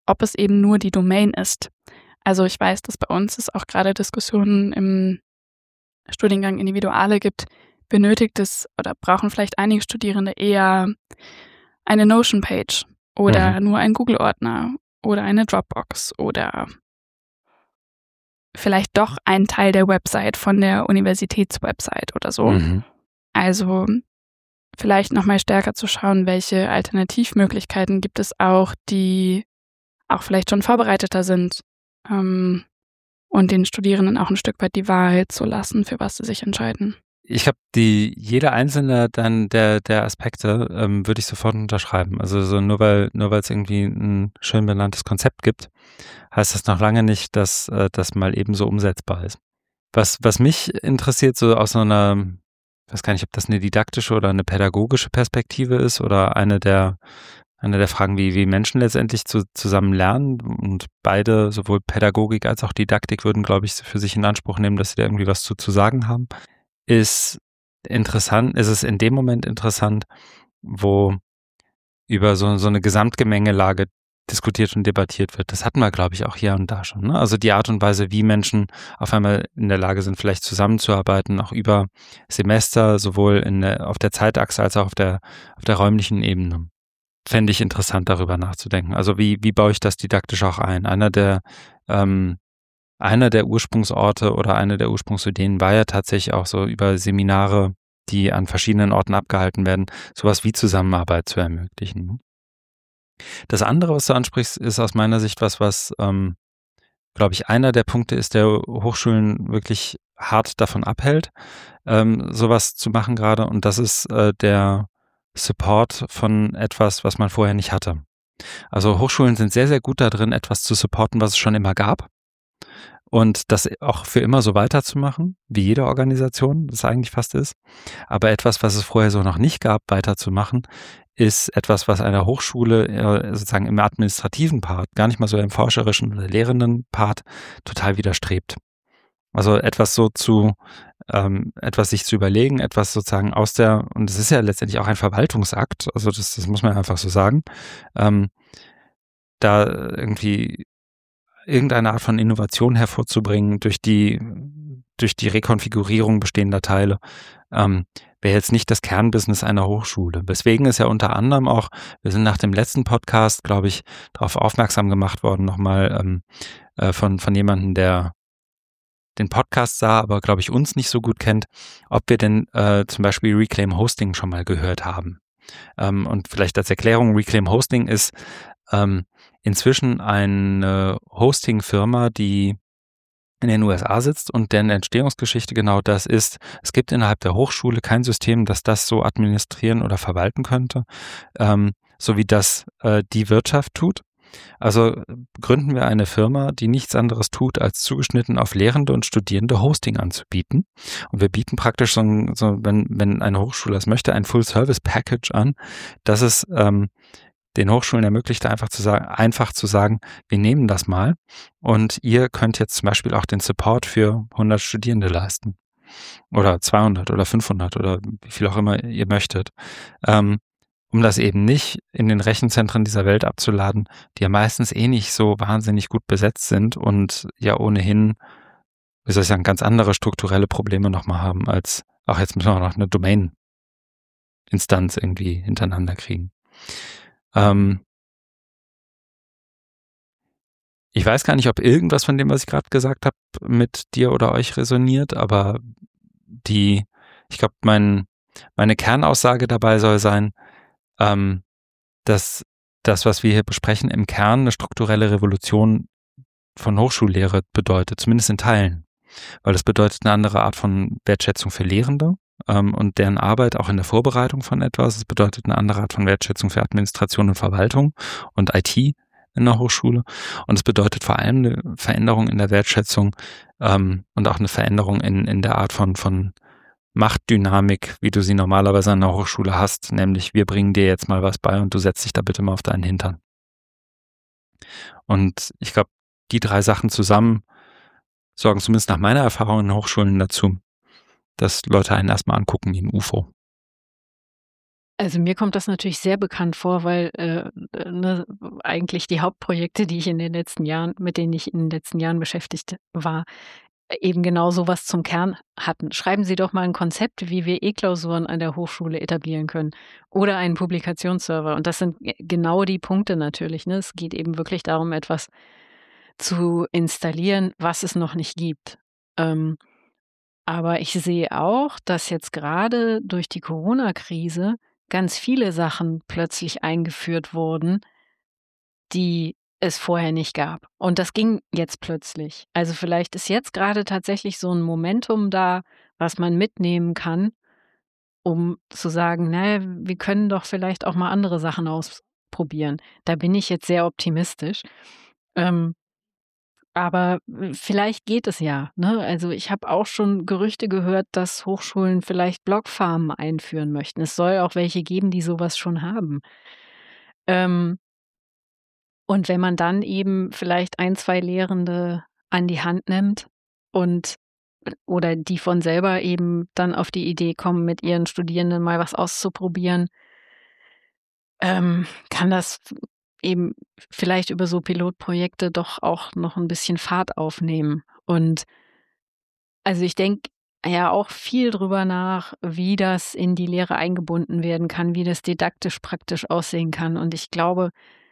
ob es eben nur die Domain ist. Also ich weiß, dass bei uns es auch gerade Diskussionen im Studiengang Individuale gibt, benötigt es oder brauchen vielleicht einige Studierende eher eine Notion-Page oder mhm. nur einen Google-Ordner oder eine Dropbox oder vielleicht doch einen Teil der Website von der Universitätswebsite oder so. Mhm. Also vielleicht nochmal stärker zu schauen, welche Alternativmöglichkeiten gibt es auch, die auch vielleicht schon vorbereiteter sind, ähm, und den Studierenden auch ein Stück weit die Wahl zu lassen, für was sie sich entscheiden. Ich habe die, jede einzelne dann der, der Aspekte ähm, würde ich sofort unterschreiben. Also so nur weil, nur weil es irgendwie ein schön benanntes Konzept gibt, heißt das noch lange nicht, dass äh, das mal eben so umsetzbar ist. Was, was mich interessiert, so aus so einer, ich weiß gar nicht, ob das eine didaktische oder eine pädagogische Perspektive ist oder eine der, eine der Fragen, wie, wie Menschen letztendlich zu, zusammen lernen, und beide, sowohl Pädagogik als auch Didaktik, würden, glaube ich, für sich in Anspruch nehmen, dass sie da irgendwie was zu, zu sagen haben. Ist interessant, ist es in dem Moment interessant, wo über so, so eine Gesamtgemengelage diskutiert und debattiert wird. Das hatten wir, glaube ich, auch hier und da schon. Ne? Also die Art und Weise, wie Menschen auf einmal in der Lage sind, vielleicht zusammenzuarbeiten, auch über Semester, sowohl in der, auf der Zeitachse als auch auf der, auf der räumlichen Ebene. Fände ich interessant, darüber nachzudenken. Also wie, wie baue ich das didaktisch auch ein? Einer der ähm, Einer der Ursprungsorte oder eine der Ursprungsideen war ja tatsächlich auch so über Seminare, die an verschiedenen Orten abgehalten werden, sowas wie Zusammenarbeit zu ermöglichen. Das andere, was du ansprichst, ist aus meiner Sicht was, was, ähm, glaube ich, einer der Punkte ist, der Hochschulen wirklich hart davon abhält, ähm, sowas zu machen gerade. Und das ist äh, der Support von etwas, was man vorher nicht hatte. Also Hochschulen sind sehr, sehr gut da drin, etwas zu supporten, was es schon immer gab. Und das auch für immer so weiterzumachen, wie jede Organisation das eigentlich fast ist. Aber etwas, was es vorher so noch nicht gab, weiterzumachen, ist etwas, was einer Hochschule äh, sozusagen im administrativen Part, gar nicht mal so im forscherischen oder lehrenden Part, total widerstrebt. Also etwas so zu, ähm, etwas sich zu überlegen, etwas sozusagen aus der, und es ist ja letztendlich auch ein Verwaltungsakt, also das, das muss man einfach so sagen, ähm, da irgendwie irgendeine Art von Innovation hervorzubringen durch die, durch die Rekonfigurierung bestehender Teile, ähm, wäre jetzt nicht das Kernbusiness einer Hochschule. Deswegen ist ja unter anderem auch, wir sind nach dem letzten Podcast, glaube ich, darauf aufmerksam gemacht worden, nochmal ähm, äh, von, von jemandem, der den Podcast sah, aber glaube ich uns nicht so gut kennt, ob wir denn äh, zum Beispiel Reclaim Hosting schon mal gehört haben. Ähm, und vielleicht als Erklärung, Reclaim Hosting ist ähm, inzwischen eine Hosting-Firma, die in den U S A sitzt und deren Entstehungsgeschichte genau das ist. Es gibt innerhalb der Hochschule kein System, das das so administrieren oder verwalten könnte, ähm, so wie das äh, die Wirtschaft tut. Also gründen wir eine Firma, die nichts anderes tut, als zugeschnitten auf Lehrende und Studierende Hosting anzubieten. Und wir bieten praktisch so, ein, so wenn, wenn eine Hochschule das möchte, ein Full-Service-Package an, das es ähm, den Hochschulen ermöglicht, einfach zu sagen, einfach zu sagen, wir nehmen das mal und ihr könnt jetzt zum Beispiel auch den Support für hundert Studierende leisten. Oder zweihundert oder fünfhundert oder wie viel auch immer ihr möchtet. Ähm, um das eben nicht in den Rechenzentren dieser Welt abzuladen, die ja meistens eh nicht so wahnsinnig gut besetzt sind und ja ohnehin, wie soll ich sagen, ganz andere strukturelle Probleme nochmal haben, als, auch jetzt müssen wir noch eine Domain-Instanz irgendwie hintereinander kriegen. Ähm ich weiß gar nicht, ob irgendwas von dem, was ich gerade gesagt habe, mit dir oder euch resoniert, aber die, ich glaube, mein, meine Kernaussage dabei soll sein, ähm, dass das, was wir hier besprechen, im Kern eine strukturelle Revolution von Hochschullehre bedeutet, zumindest in Teilen. Weil das bedeutet eine andere Art von Wertschätzung für Lehrende ähm, und deren Arbeit auch in der Vorbereitung von etwas. Es bedeutet eine andere Art von Wertschätzung für Administration und Verwaltung und I T in der Hochschule. Und es bedeutet vor allem eine Veränderung in der Wertschätzung ähm, und auch eine Veränderung in, in der Art von, von Machtdynamik, wie du sie normalerweise an der Hochschule hast, nämlich wir bringen dir jetzt mal was bei und du setzt dich da bitte mal auf deinen Hintern. Und ich glaube, die drei Sachen zusammen sorgen zumindest nach meiner Erfahrung in Hochschulen dazu, dass Leute einen erstmal angucken wie ein U F O. Also mir kommt das natürlich sehr bekannt vor, weil äh, ne, eigentlich die Hauptprojekte, die ich in den letzten Jahren, mit denen ich in den letzten Jahren beschäftigt war, eben genau sowas zum Kern hatten. Schreiben Sie doch mal ein Konzept, wie wir E-Klausuren an der Hochschule etablieren können oder einen Publikationsserver. Und das sind genau die Punkte natürlich. Ne? Es geht eben wirklich darum, etwas zu installieren, was es noch nicht gibt. Ähm, aber ich sehe auch, dass jetzt gerade durch die Corona-Krise ganz viele Sachen plötzlich eingeführt wurden, die es vorher nicht gab. Und das ging jetzt plötzlich. Also vielleicht ist jetzt gerade tatsächlich so ein Momentum da, was man mitnehmen kann, um zu sagen, naja, wir können doch vielleicht auch mal andere Sachen ausprobieren. Da bin ich jetzt sehr optimistisch. Ähm, aber vielleicht geht es ja. Ne? Also ich habe auch schon Gerüchte gehört, dass Hochschulen vielleicht Blockfarmen einführen möchten. Es soll auch welche geben, die sowas schon haben. Ähm, und wenn man dann eben vielleicht ein, zwei Lehrende an die Hand nimmt und oder die von selber eben dann auf die Idee kommen, mit ihren Studierenden mal was auszuprobieren, ähm, kann das eben vielleicht über so Pilotprojekte doch auch noch ein bisschen Fahrt aufnehmen. Und also ich denke ja auch viel drüber nach, wie das in die Lehre eingebunden werden kann, wie das didaktisch praktisch aussehen kann. Und ich glaube,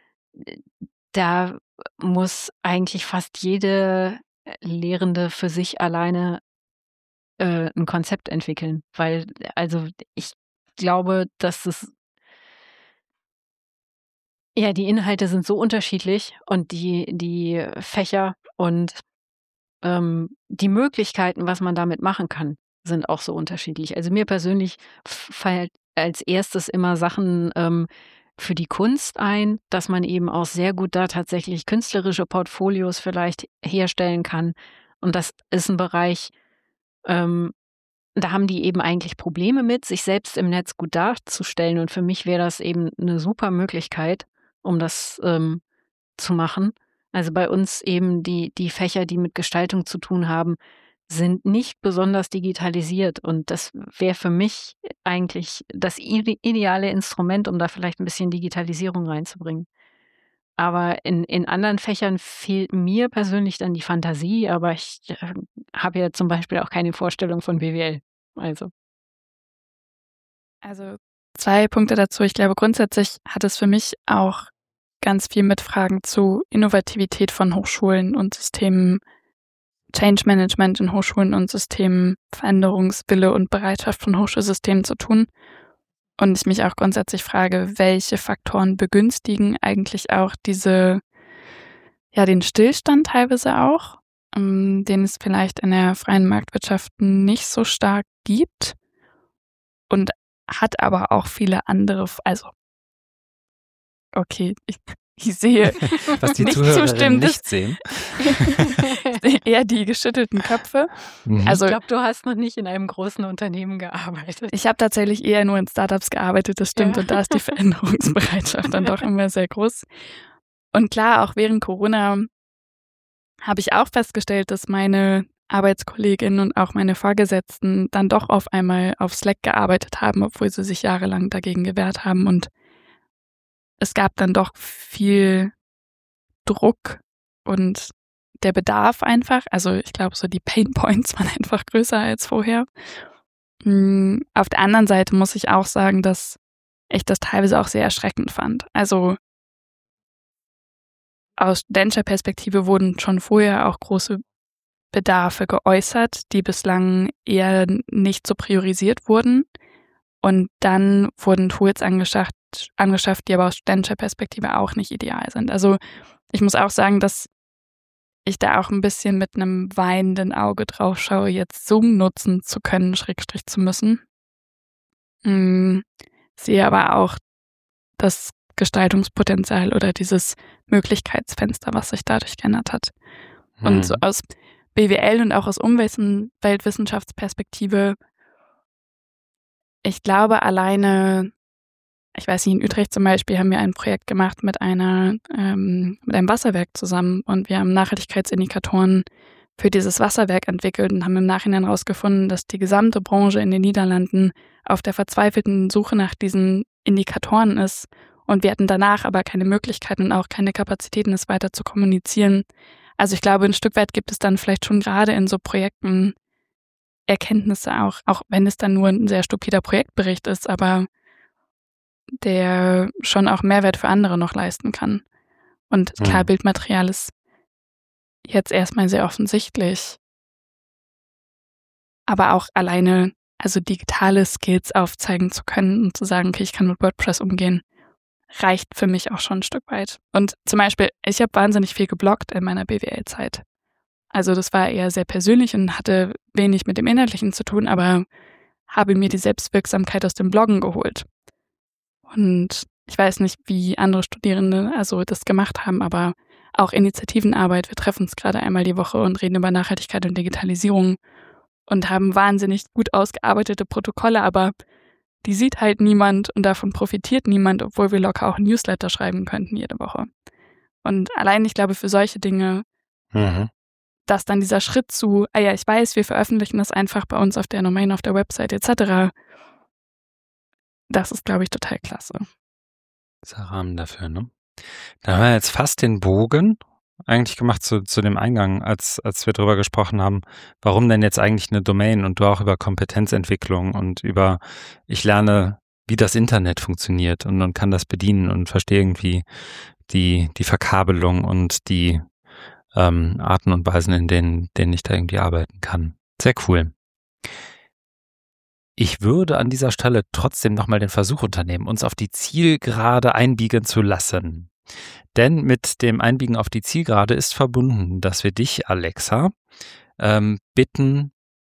da muss eigentlich fast jede Lehrende für sich alleine äh, ein Konzept entwickeln. Weil, also ich glaube, dass es ja, die Inhalte sind so unterschiedlich und die, die Fächer und ähm, die Möglichkeiten, was man damit machen kann, sind auch so unterschiedlich. Also mir persönlich fällt als erstes immer Sachen ähm, für die Kunst ein, dass man eben auch sehr gut da tatsächlich künstlerische Portfolios vielleicht herstellen kann. Und das ist ein Bereich, ähm, da haben die eben eigentlich Probleme mit, sich selbst im Netz gut darzustellen. Und für mich wäre das eben eine super Möglichkeit, um das ähm, zu machen. Also bei uns eben die, die Fächer, die mit Gestaltung zu tun haben, sind nicht besonders digitalisiert. Und das wäre für mich eigentlich das ide- ideale Instrument, um da vielleicht ein bisschen Digitalisierung reinzubringen. Aber in, in anderen Fächern fehlt mir persönlich dann die Fantasie, aber ich äh, habe ja zum Beispiel auch keine Vorstellung von B W L. Also. Also zwei Punkte dazu. Ich glaube, grundsätzlich hat es für mich auch ganz viel mit Fragen zu Innovativität von Hochschulen und Systemen, Change Management in Hochschulen und Systemen, Veränderungswille und Bereitschaft von Hochschulsystemen zu tun. Und ich mich auch grundsätzlich frage, welche Faktoren begünstigen eigentlich auch diese, ja, den Stillstand teilweise auch, ähm, den es vielleicht in der freien Marktwirtschaft nicht so stark gibt und hat aber auch viele andere, also okay, ich, ich sehe, was die nicht Zuhörerinnen zustimmendes. nicht sehen. Eher die geschüttelten Köpfe. Mhm. Also Ich glaube, du hast noch nicht in einem großen Unternehmen gearbeitet. ich habe tatsächlich eher nur in Startups gearbeitet, das stimmt, Ja. und da ist die Veränderungsbereitschaft dann doch immer sehr groß. Und klar, auch während Corona habe ich auch festgestellt, dass meine Arbeitskolleginnen und auch meine Vorgesetzten dann doch auf einmal auf Slack gearbeitet haben, obwohl sie sich jahrelang dagegen gewehrt haben. Und es gab dann doch viel Druck und der Bedarf einfach, also ich glaube, so die Pain Points waren einfach größer als vorher. Auf der anderen Seite muss ich auch sagen, dass ich das teilweise auch sehr erschreckend fand. Also aus studentischer Perspektive wurden schon vorher auch große Bedarfe geäußert, die bislang eher nicht so priorisiert wurden. Und dann wurden Tools angeschafft, angeschafft, die aber aus studentischer Perspektive auch nicht ideal sind. Also ich muss auch sagen, dass ich da auch ein bisschen mit einem weinenden Auge drauf schaue, jetzt Zoom nutzen zu können, Schrägstrich zu müssen. Hm, sehe aber auch das Gestaltungspotenzial oder dieses Möglichkeitsfenster, was sich dadurch geändert hat. Hm. Und so aus B W L und auch aus Umweltwissenschaftsperspektive, ich glaube alleine, ich weiß nicht, in Utrecht zum Beispiel haben wir ein Projekt gemacht mit einer, ähm, mit einem Wasserwerk zusammen und wir haben Nachhaltigkeitsindikatoren für dieses Wasserwerk entwickelt und haben im Nachhinein herausgefunden, dass die gesamte Branche in den Niederlanden auf der verzweifelten Suche nach diesen Indikatoren ist und wir hatten danach aber keine Möglichkeiten und auch keine Kapazitäten, es weiter zu kommunizieren. Also ich glaube, ein Stück weit gibt es dann vielleicht schon gerade in so Projekten Erkenntnisse auch, auch wenn es dann nur ein sehr stupider Projektbericht ist, aber der schon auch Mehrwert für andere noch leisten kann. Und klar, Mhm. Bildmaterial ist jetzt erstmal sehr offensichtlich, aber auch alleine, also digitale Skills aufzeigen zu können und zu sagen, okay, ich kann mit WordPress umgehen, reicht für mich auch schon ein Stück weit. Und zum Beispiel, ich habe wahnsinnig viel gebloggt in meiner B W L-Zeit. Also das war eher sehr persönlich und hatte wenig mit dem Inhaltlichen zu tun, aber habe mir die Selbstwirksamkeit aus dem Bloggen geholt. Und ich weiß nicht, wie andere Studierende also das gemacht haben, aber auch Initiativenarbeit. Wir treffen uns gerade einmal die Woche und reden über Nachhaltigkeit und Digitalisierung und haben wahnsinnig gut ausgearbeitete Protokolle, aber die sieht halt niemand und davon profitiert niemand, obwohl wir locker auch ein Newsletter schreiben könnten jede Woche. Und allein, ich glaube, für solche Dinge, Mhm. dass dann dieser Schritt zu, ah ja, ich weiß, wir veröffentlichen das einfach bei uns auf der Domain, auf der Website et cetera, das ist, glaube ich, total klasse. Dieser Rahmen dafür, ne? Da haben wir jetzt fast den Bogen eigentlich gemacht zu, zu dem Eingang, als, als wir darüber gesprochen haben, warum denn jetzt eigentlich eine Domain und du auch über Kompetenzentwicklung und über, ich lerne, wie das Internet funktioniert und, und kann das bedienen und verstehe irgendwie die, die Verkabelung und die ähm, Arten und Weisen, in denen, denen ich da irgendwie arbeiten kann. Sehr cool. Ich würde an dieser Stelle trotzdem nochmal den Versuch unternehmen, uns auf die Zielgerade einbiegen zu lassen. Denn mit dem Einbiegen auf die Zielgerade ist verbunden, dass wir dich, Alexa, ähm, bitten,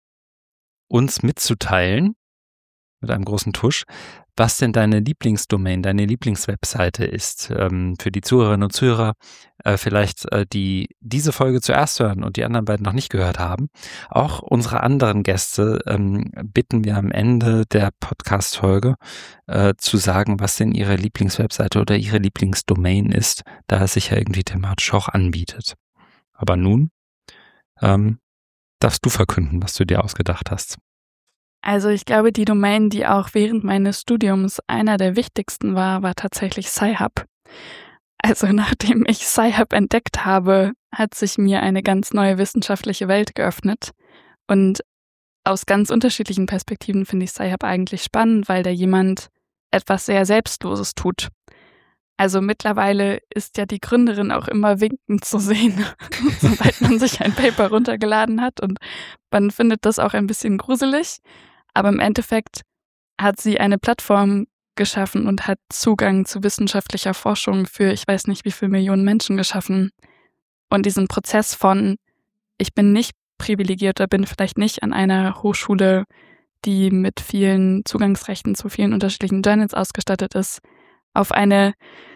uns mitzuteilen, mit einem großen Tusch, was denn deine Lieblingsdomain, deine Lieblingswebseite ist. Ähm, für die Zuhörerinnen und Zuhörer äh, vielleicht, äh, die diese Folge zuerst hören und die anderen beiden noch nicht gehört haben. Auch unsere anderen Gäste ähm, bitten wir am Ende der Podcast-Folge äh, zu sagen, was denn ihre Lieblingswebseite oder ihre Lieblingsdomain ist, da es sich ja irgendwie thematisch auch anbietet. Aber nun ähm, darfst du verkünden, was du dir ausgedacht hast. Also ich glaube, die Domain, die auch während meines Studiums einer der wichtigsten war, war tatsächlich Sci-Hub. Also nachdem ich Sci-Hub entdeckt habe, hat sich mir eine ganz neue wissenschaftliche Welt geöffnet. Und aus ganz unterschiedlichen Perspektiven finde ich Sci-Hub eigentlich spannend, weil da jemand etwas sehr Selbstloses tut. Also mittlerweile ist ja die Gründerin auch immer winkend zu sehen, sobald man sich ein Paper runtergeladen hat. Und man findet das auch ein bisschen gruselig. Aber im Endeffekt hat sie eine Plattform geschaffen und hat Zugang zu wissenschaftlicher Forschung für ich weiß nicht wie viele Millionen Menschen geschaffen. Und diesen Prozess von, ich bin nicht privilegiert oder bin vielleicht nicht an einer Hochschule, die mit vielen Zugangsrechten zu vielen unterschiedlichen Journals ausgestattet ist, auf eine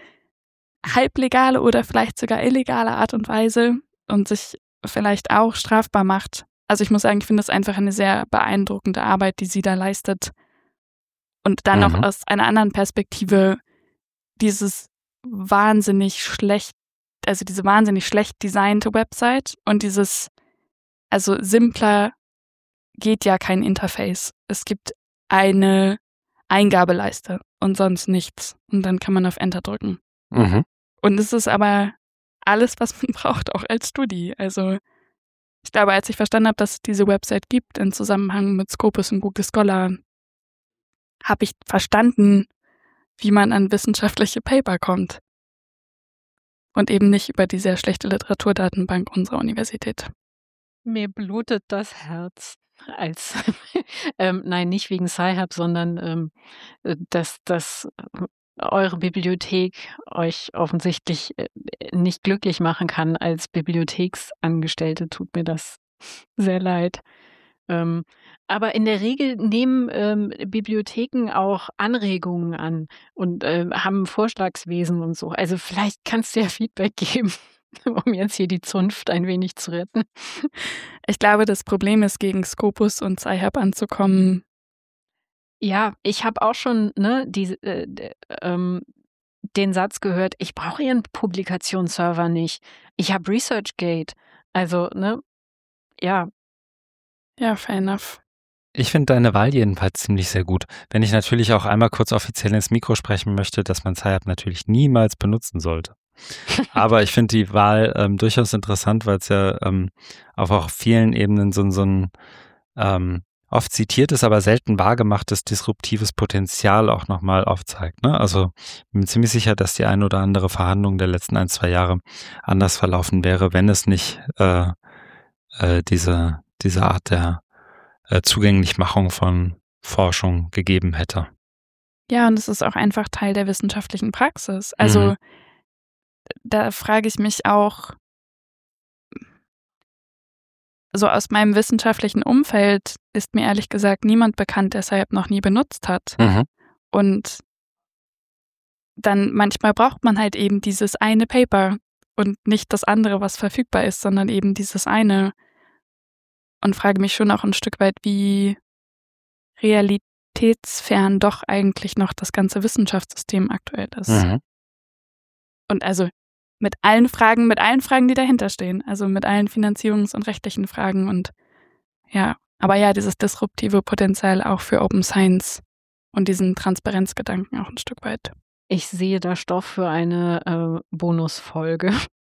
halblegale oder vielleicht sogar illegale Art und Weise und sich vielleicht auch strafbar macht. Also ich muss sagen, ich finde das einfach eine sehr beeindruckende Arbeit, die sie da leistet. Und dann Mhm. auch aus einer anderen Perspektive dieses wahnsinnig schlecht, also diese wahnsinnig schlecht designte Website und dieses, also simpler geht ja kein Interface. Es gibt eine Eingabeleiste und sonst nichts. Und dann kann man auf Enter drücken. Mhm. Und es ist aber alles, was man braucht, auch als Studi. Also ich glaube, als ich verstanden habe, dass es diese Website gibt im Zusammenhang mit Scopus und Google Scholar, habe ich verstanden, wie man an wissenschaftliche Paper kommt. Und eben nicht über die sehr schlechte Literaturdatenbank unserer Universität. Mir blutet das Herz. Als ähm, nein, nicht wegen Sci-Hub, sondern ähm, äh, dass, dass äh, eure Bibliothek euch offensichtlich äh, nicht glücklich machen kann als Bibliotheksangestellte. Tut mir das sehr leid. Ähm, aber in der Regel nehmen ähm, Bibliotheken auch Anregungen an und äh, haben Vorschlagswesen und so. Also vielleicht kannst du ja Feedback geben, um jetzt hier die Zunft ein wenig zu retten. Ich glaube, das Problem ist, gegen Scopus und Sci-Hub anzukommen. Ja, ich habe auch schon ne, die, äh, d- ähm, den Satz gehört, ich brauche ihren Publikationsserver nicht. Ich habe ResearchGate. Also, ne, ja, Ja, fair enough. Ich finde deine Wahl jedenfalls ziemlich sehr gut. Wenn ich natürlich auch einmal kurz offiziell ins Mikro sprechen möchte, dass man Sci-Hub natürlich niemals benutzen sollte. Aber ich finde die Wahl ähm, durchaus interessant, weil es ja ähm, auf auch vielen Ebenen so, so ein ähm, oft zitiertes, aber selten wahrgemachtes disruptives Potenzial auch nochmal aufzeigt. Ne? Also ich bin ziemlich sicher, dass die ein oder andere Verhandlung der letzten ein, zwei Jahre anders verlaufen wäre, wenn es nicht äh, äh, diese, diese Art der äh, Zugänglichmachung von Forschung gegeben hätte. Ja, und es ist auch einfach Teil der wissenschaftlichen Praxis. Also Mhm. da frage ich mich auch, so aus meinem wissenschaftlichen Umfeld ist mir ehrlich gesagt niemand bekannt, der Sci-Hub noch nie benutzt hat. Mhm. Und dann manchmal braucht man halt eben dieses eine Paper und nicht das andere, was verfügbar ist, sondern eben dieses eine. Und frage mich schon auch ein Stück weit, wie realitätsfern doch eigentlich noch das ganze Wissenschaftssystem aktuell ist. Mhm. Und also mit allen Fragen, mit allen Fragen, die dahinter stehen. Also mit allen Finanzierungs- und rechtlichen Fragen und ja, aber ja, dieses disruptive Potenzial auch für Open Science und diesen Transparenzgedanken auch ein Stück weit. Ich sehe da Stoff für eine äh, Bonusfolge.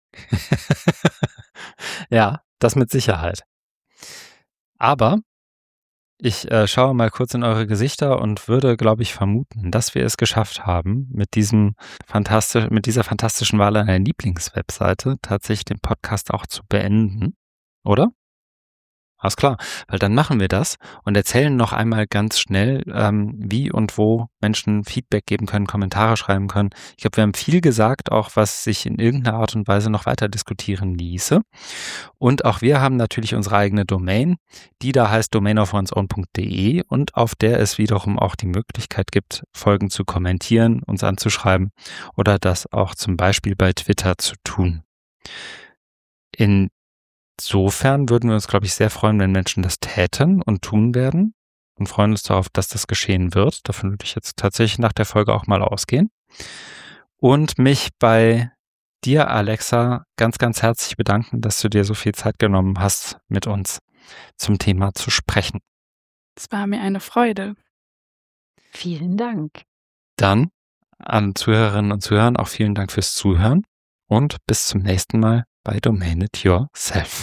Ja, das mit Sicherheit. Aber ich äh, schaue mal kurz in eure Gesichter und würde, glaube ich, vermuten, dass wir es geschafft haben, mit diesem fantastisch, mit dieser fantastischen Wahl einer Lieblingswebseite tatsächlich den Podcast auch zu beenden, oder? Alles klar, weil dann machen wir das und erzählen noch einmal ganz schnell, ähm, wie und wo Menschen Feedback geben können, Kommentare schreiben können. Ich glaube, wir haben viel gesagt, auch was sich in irgendeiner Art und Weise noch weiter diskutieren ließe. Und auch wir haben natürlich unsere eigene Domain, die da heißt domain of one's own punkt de und auf der es wiederum auch die Möglichkeit gibt, Folgen zu kommentieren, uns anzuschreiben oder das auch zum Beispiel bei Twitter zu tun. In Insofern würden wir uns, glaube ich, sehr freuen, wenn Menschen das täten und tun werden und freuen uns darauf, dass das geschehen wird. Davon würde ich jetzt tatsächlich nach der Folge auch mal ausgehen. Und mich bei dir, Alexa, ganz, ganz herzlich bedanken, dass du dir so viel Zeit genommen hast, mit uns zum Thema zu sprechen. Es war mir eine Freude. Vielen Dank. Dann an Zuhörerinnen und Zuhörer auch vielen Dank fürs Zuhören und bis zum nächsten Mal bei Domain It Yourself.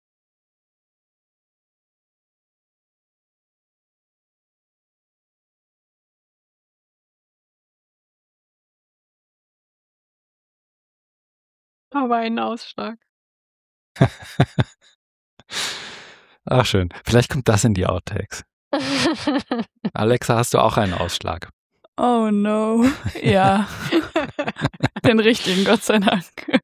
Aber einen Ausschlag. Ach schön. Vielleicht kommt das in die Outtakes. Alexa, hast du auch einen Ausschlag? Oh no. Ja. Den richtigen, Gott sei Dank.